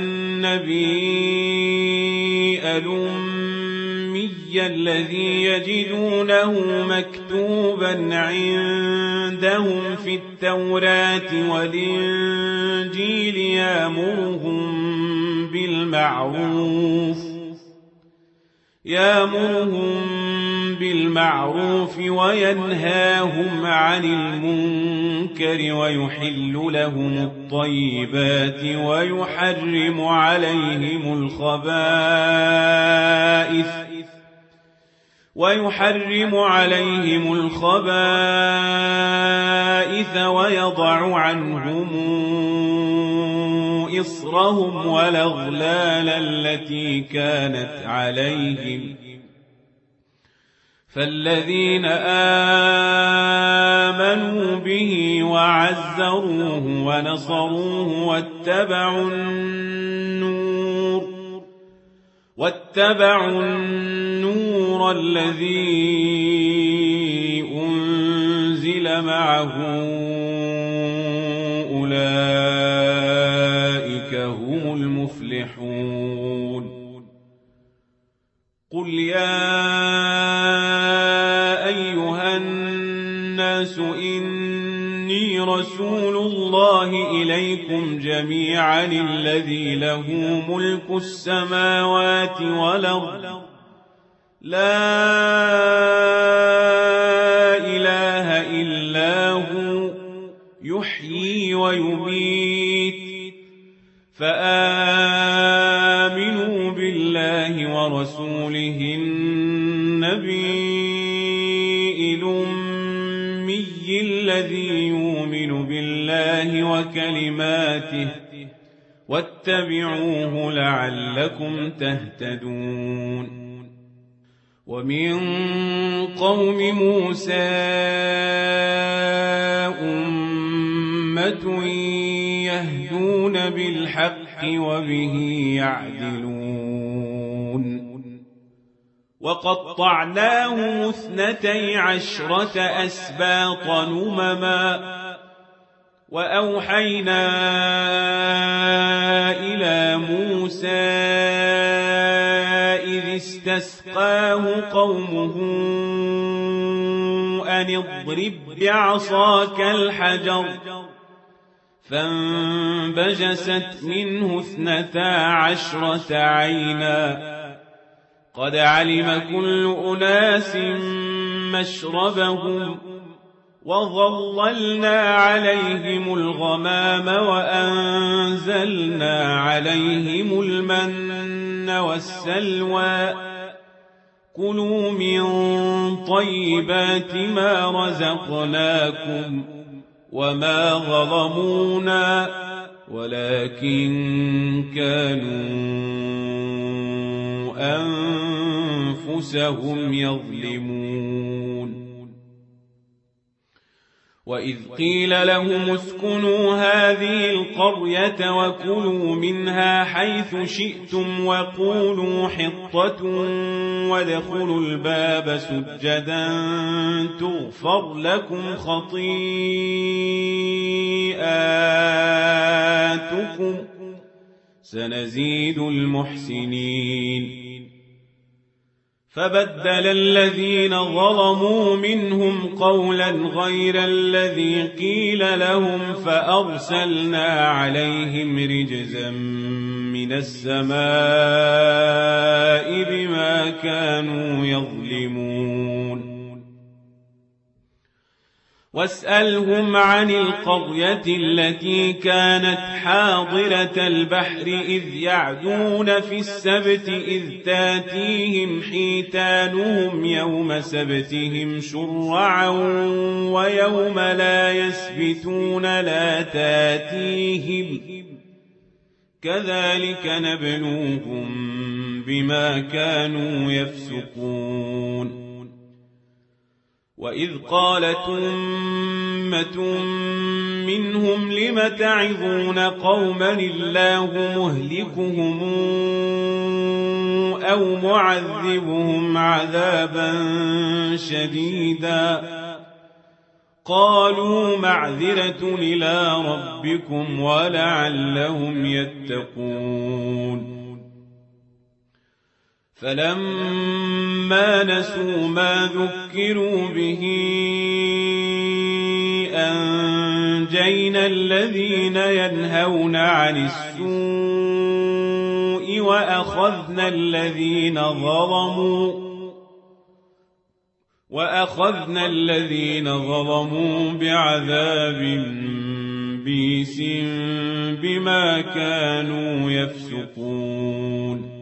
النبي الأمي الذي يجدونه مكتوبا عندهم في التوراة والإنجيل يأمرهم بالمعروف وينهاهم عن المنكر ويحل لهم الطيبات ويحرم عليهم الخبائث ويضع عنهم إصرهم والأغلال التي كانت عليهم فالذين وعزروه ونصروه واتبعوا النور الذي أنزل معه أولئك هم المفلحون قل يا أيها الناس إني رسول الله إليكم جميعا الذي له ملك السماوات والأرض لا إله إلا هو يحيي ويميت فآمنوا بالله ورسوله النبي الأمي الذي يؤمن بالله وكلماته واتبعوه لعلكم تهتدون ومن قوم موسى أمة يهدون بالحق وبه يعدلون وقطعناهم 12 أسباط أمما وأوحينا إلى موسى إذ استسقاه قومه أن اضرب بعصاك الحجر فانبجست منه 12 عينا قد علم كل أناس مشربهم وظللنا عليهم الغمام وأنزلنا عليهم المن والسلوى كلوا من طيبات ما رزقناكم وما ظلمونا ولكن كانوا أنفسهم يظلمون وإذ قيل لهم اسكنوا هذه القرية وكلوا منها حيث شئتم وقولوا حطة وادخلوا الباب سجدا تغفر لكم خطيئاتكم سنزيد المحسنين فبدل الذين ظلموا منهم قولا غير الذي قيل لهم فأرسلنا عليهم رجزا من السماء بما كانوا يظلمون واسألهم عن القرية التي كانت حاضرة البحر إذ يعدون في السبت إذ تاتيهم حيتانهم يوم سبتهم شرعا ويوم لا يسبتون لا تاتيهم كذلك نبلوهم بما كانوا يفسقون وإذ قالت أمة منهم لم تعظون قوما الله مهلكهم أو معذبهم عذابا شديدا قالوا معذرة إلى ربكم ولعلهم يتقون فلما نسوا ما ذكروا به أنجينا الذين ينهون عن السوء وأخذنا الذين ظلموا بعذاب بئيس بما كانوا يفسقون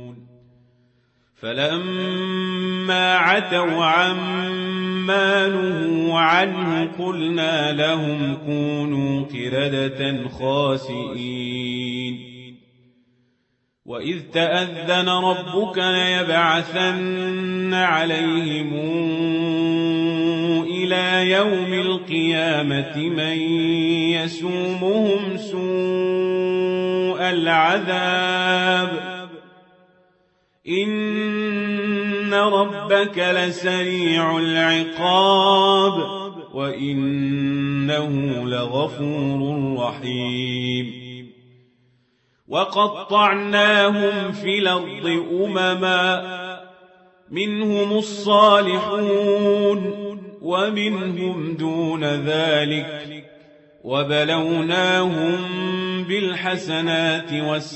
فلما عتوا عما نهوا عنه قلنا لهم كونوا قردة خاسئين وإذ تأذن ربك ليبعثن عليهم إلى يوم القيامة من يسومهم سوء العذاب إن ربك لسريع العقاب وإنه لغفور رحيم وقطعناهم في الأرض أمما منهم الصالحون ومنهم دون ذلك وبلوناهم بالحسنات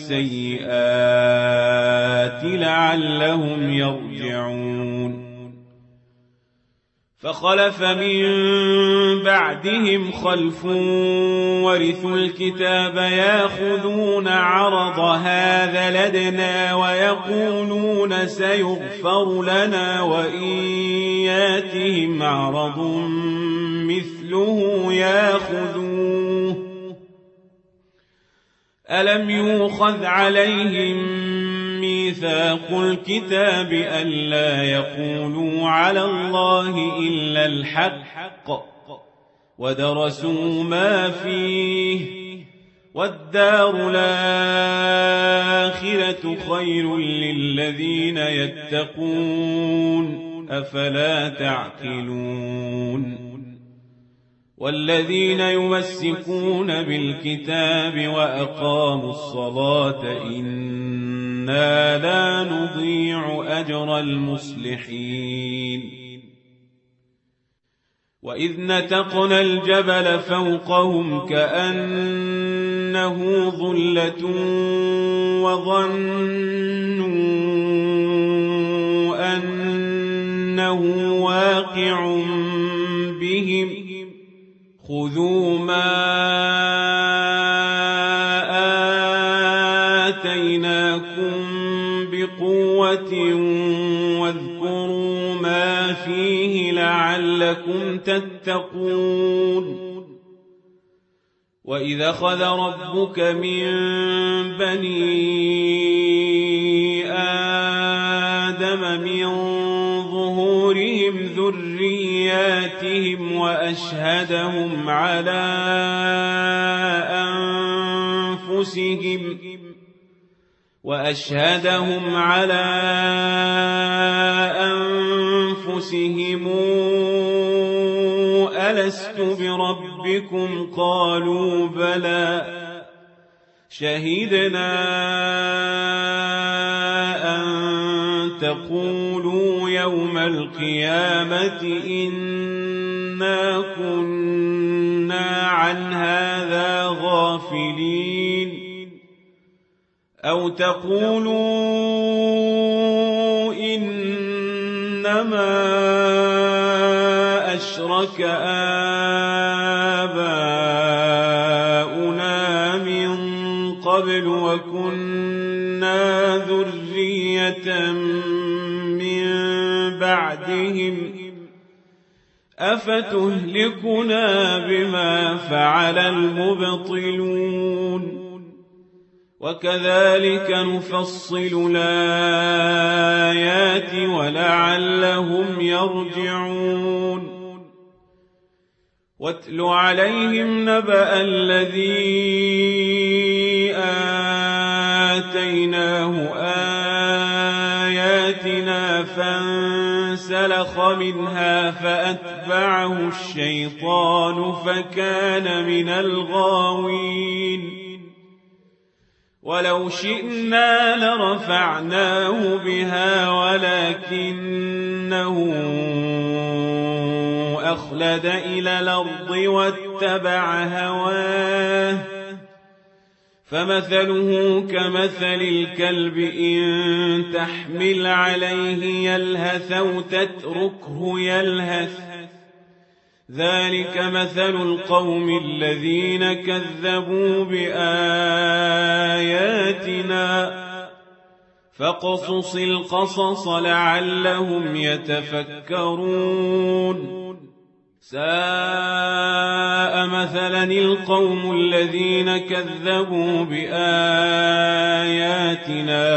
والسيئات لعلهم يرجعون فخلف من بعدهم خلف ورثوا الكتاب ياخذون عرض هذا لدنا ويقولون سيغفر لنا وإن ياتهم عرض مثله ياخذوه ألم يؤخذ عليهم ميثاق الكتاب ألا يقولوا على الله إلا الحق ودرسوا ما فيه والدار الآخرة خير للذين يتقون أفلا تعقلون والذين يمسكون بالكتاب وأقاموا الصلاة إنا لا نضيع أجر المصلحين وإذ نتقنا الجبل فوقهم كأنه ظلة وظنوا أنه واقع بهم خذوا ما آتيناكم بقوة واذكروا ما فيه لعلكم تتقون وإذا أخذ ربك من بني آدم من ظهورهم ذرياتهم وأشهدهم على أنفسهم ألست بربكم قالوا بلى شهدنا أن تقولوا يوم القيامة إنا كنا عن هذا غافلين أو تقولوا إنما أشرك آباؤنا من قبل وكنا ذرية من بعدهم أفتهلكنا بما فعل المبطلون وكذلك نفصل الآيات ولعلهم يرجعون واتل عليهم نبأ الذي آتيناه آياتنا فانسلخ منها فأتبعه الشيطان فكان من الغاوين ولو شئنا لرفعناه بها ولكنه أخلد إلى الأرض واتبع هواه فمثله كمثل الكلب إن تحمل عليه يلهث أو تتركه يلهث ذلك مثل القوم الذين كذبوا بآياتنا فاقصص القصص لعلهم يتفكرون ساء مثلا القوم الذين كذبوا بآياتنا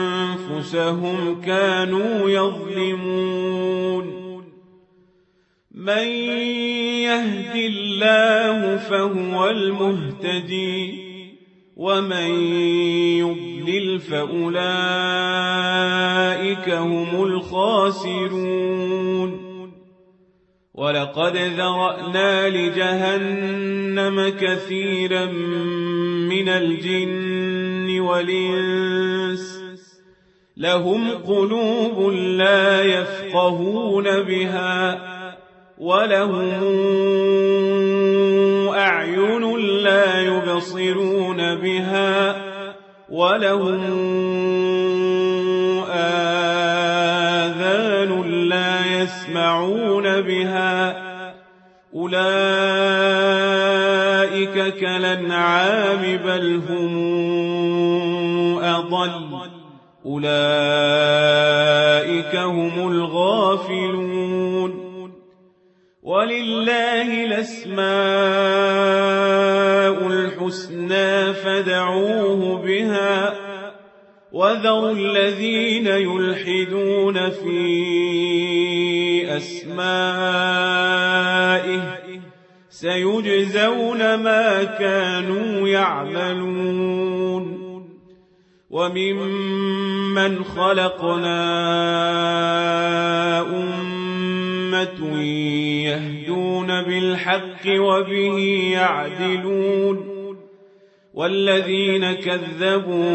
وأنفسهم كانوا يظلمون من يهد الله فهو المهتدي ومن يضلل فأولئك هم الخاسرون ولقد ذرأنا لجهنم كثيرا من الجن والإنس لهم قلوب لا يفقهون بها ولهم أعين لا يبصرون بها ولهم آذان لا يسمعون بها أولئك كالأنعام بل هم أضل أولئك هم الغافلون ولله الأسماء الحسنى فادعوه بها وذروا الذين يلحدون في أسمائه سيجزون ما كانوا يعملون وممن خلقنا أمة يهدون بالحق وبه يعدلون والذين كذبوا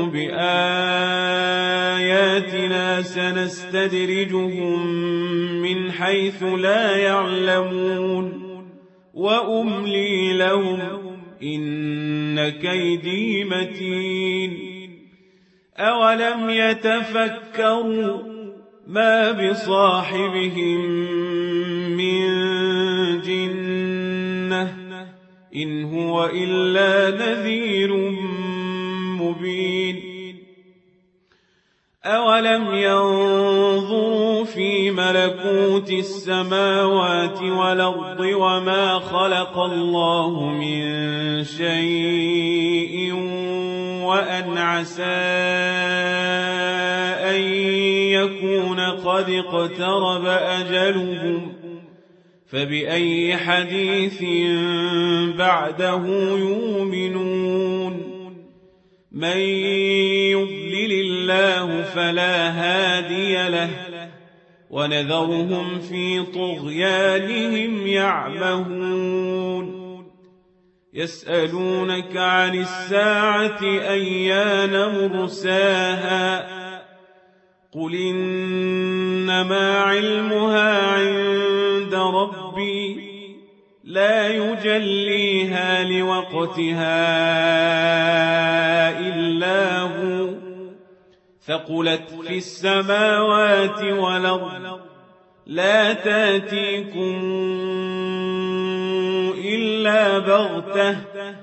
بآياتنا سنستدرجهم من حيث لا يعلمون وأملي لهم إن كيدي متين أولم يتفكروا ما بصاحبهم من جنة إن هو إلا نذير مبين أولم ينظروا في ملكوت السماوات والأرض وما خلق الله من شيء وأن عسى أن يكون قد اقترب أجلهم فبأي حديث بعده يؤمنون من يضلل الله فلا هادي له ونذرهم في طغيانهم يعمهون يسألونك عن الساعة أيان مرساها قل إنما علمها عند ربي لا يجليها لوقتها إلا هو ثقلت في السماوات والأرض لا تأتيكم إلا بغتة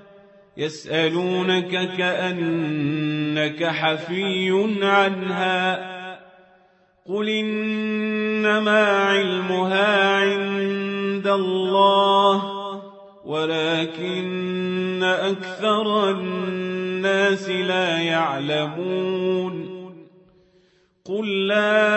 يسألونك كأنك حفي عنها قل إنما علمها عند الله ولكن أكثر الناس لا يعلمون قل لا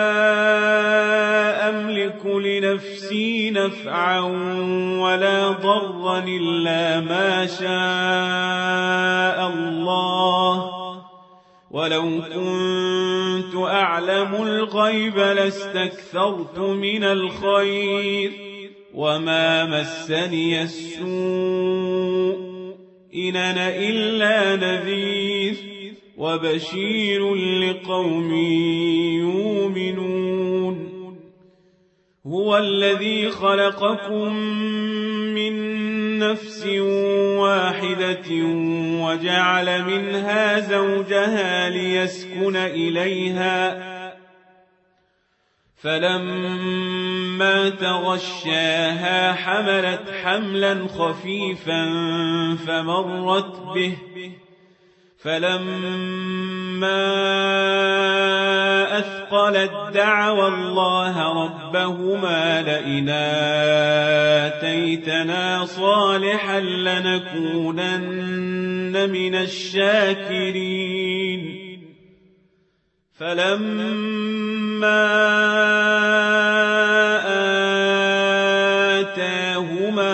أملك لنفسي نفعا ولا ضرا إلا ما شاء الله ولو كنت أعلم الغيب لاستكثرت من الخير وما مسني السوء إن أنا إلا نذير وبشير لقوم يؤمنون هو الذي خلقكم من نفس واحدة وجعل منها زوجها ليسكن إليها فلما تغشاها حملت حملا خفيفا فمرت به فلما أثقلت دعوا الله ربهما لئن آتيتنا صالحا لنكونن من الشاكرين فلما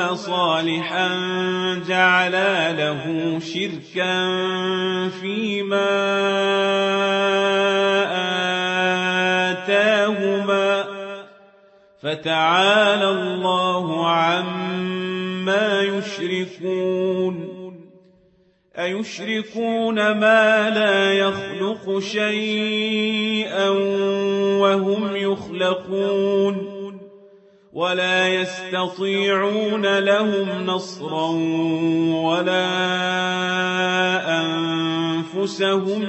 صالحا جعلا له شركا فيما آتاهما فتعالى الله عما يشركون أيشركون ما لا يخلق شيئا وهم يخلقون ولا يستطيعون لهم نصرا ولا أنفسهم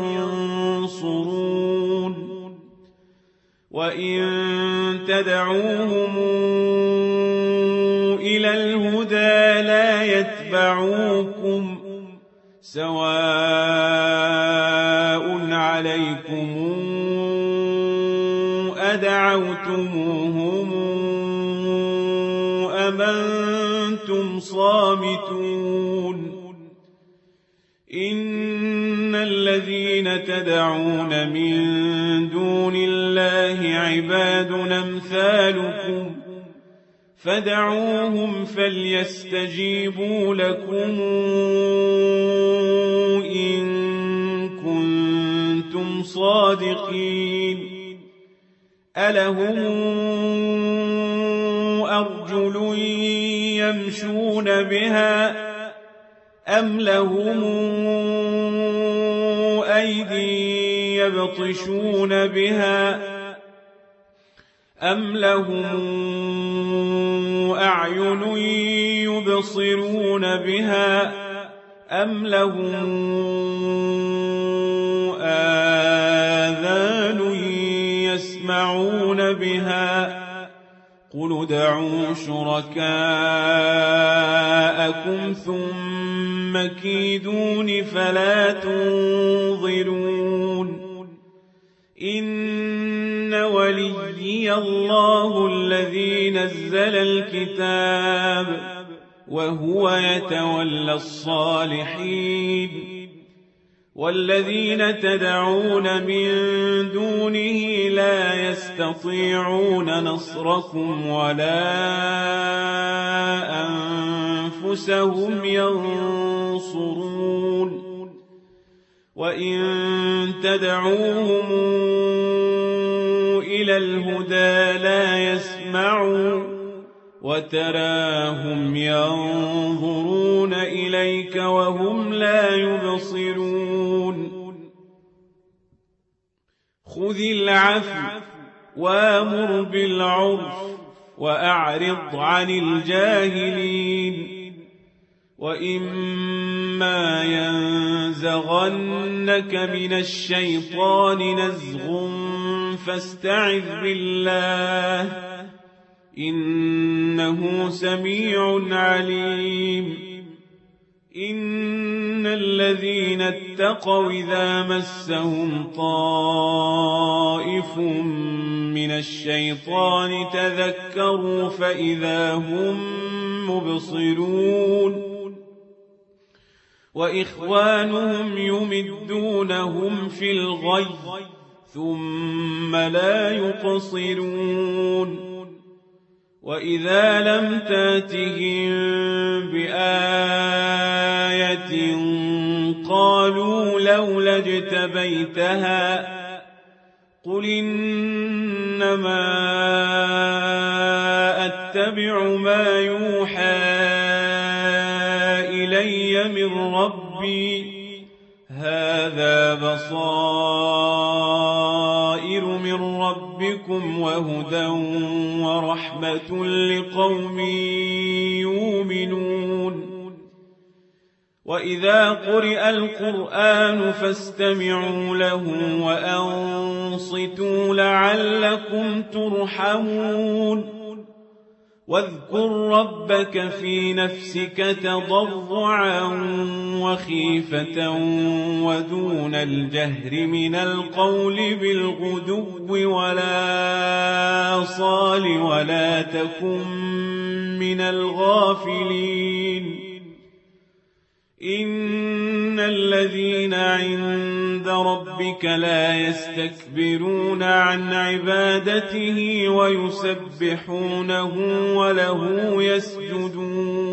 ينصرون وإن تدعوهم إلى الهدى لا يتبعوكم سواء عليكم أدعوتموهم أم أنتم صامتون إن الذين تدعون من دون الله عباد أمثالكم فدعوهم فليستجيبوا لكم إن كنتم صادقين ألهم أرجل يمشون بها أم لهم أيدي يبطشون بها أم لهم أعين يبصرون بها أم لهم آذان يسمعون بها قل ادعوا شركاءكم ثم كيدون فلا تنظرون إن وليي الله الذي نزل الكتاب وهو يتولى الصالحين والذين تدعون من دونه لا يستطيعون نصركم ولا أنفسهم ينصرون وإن تدعوهم إلى الهدى لا يسمعوا وتراهم ينظرون إليك وهم لا يبصرون خذ العفو وامر بالعرف وأعرض عن الجاهلين وإما ينزغنك من الشيطان نزغ فاستعذ بالله إنه سميع عليم إن الذين اتقوا إذا مسهم طائف من الشيطان تذكروا فإذا هم مبصرون وإخوانهم يمدونهم في الغي ثم لا يقصرون وإذا لم تاتهم بآية قالوا لولا اجتبيتها قل إنما أتبع ما يوحى إلي من ربي هذا بصائر من ربكم وهدى ورحمة لقوم يؤمنون وإذا قرئ القرآن فاستمعوا له وأنصتوا لعلكم ترحمون واذكر ربك في نفسك تضرعا وخيفة ودون الجهر من القول بالغدو ولا صال ولا تكن من الغافلين إن الذين عند ربك لا يستكبرون عن عبادته ويسبحونه وله يسجدون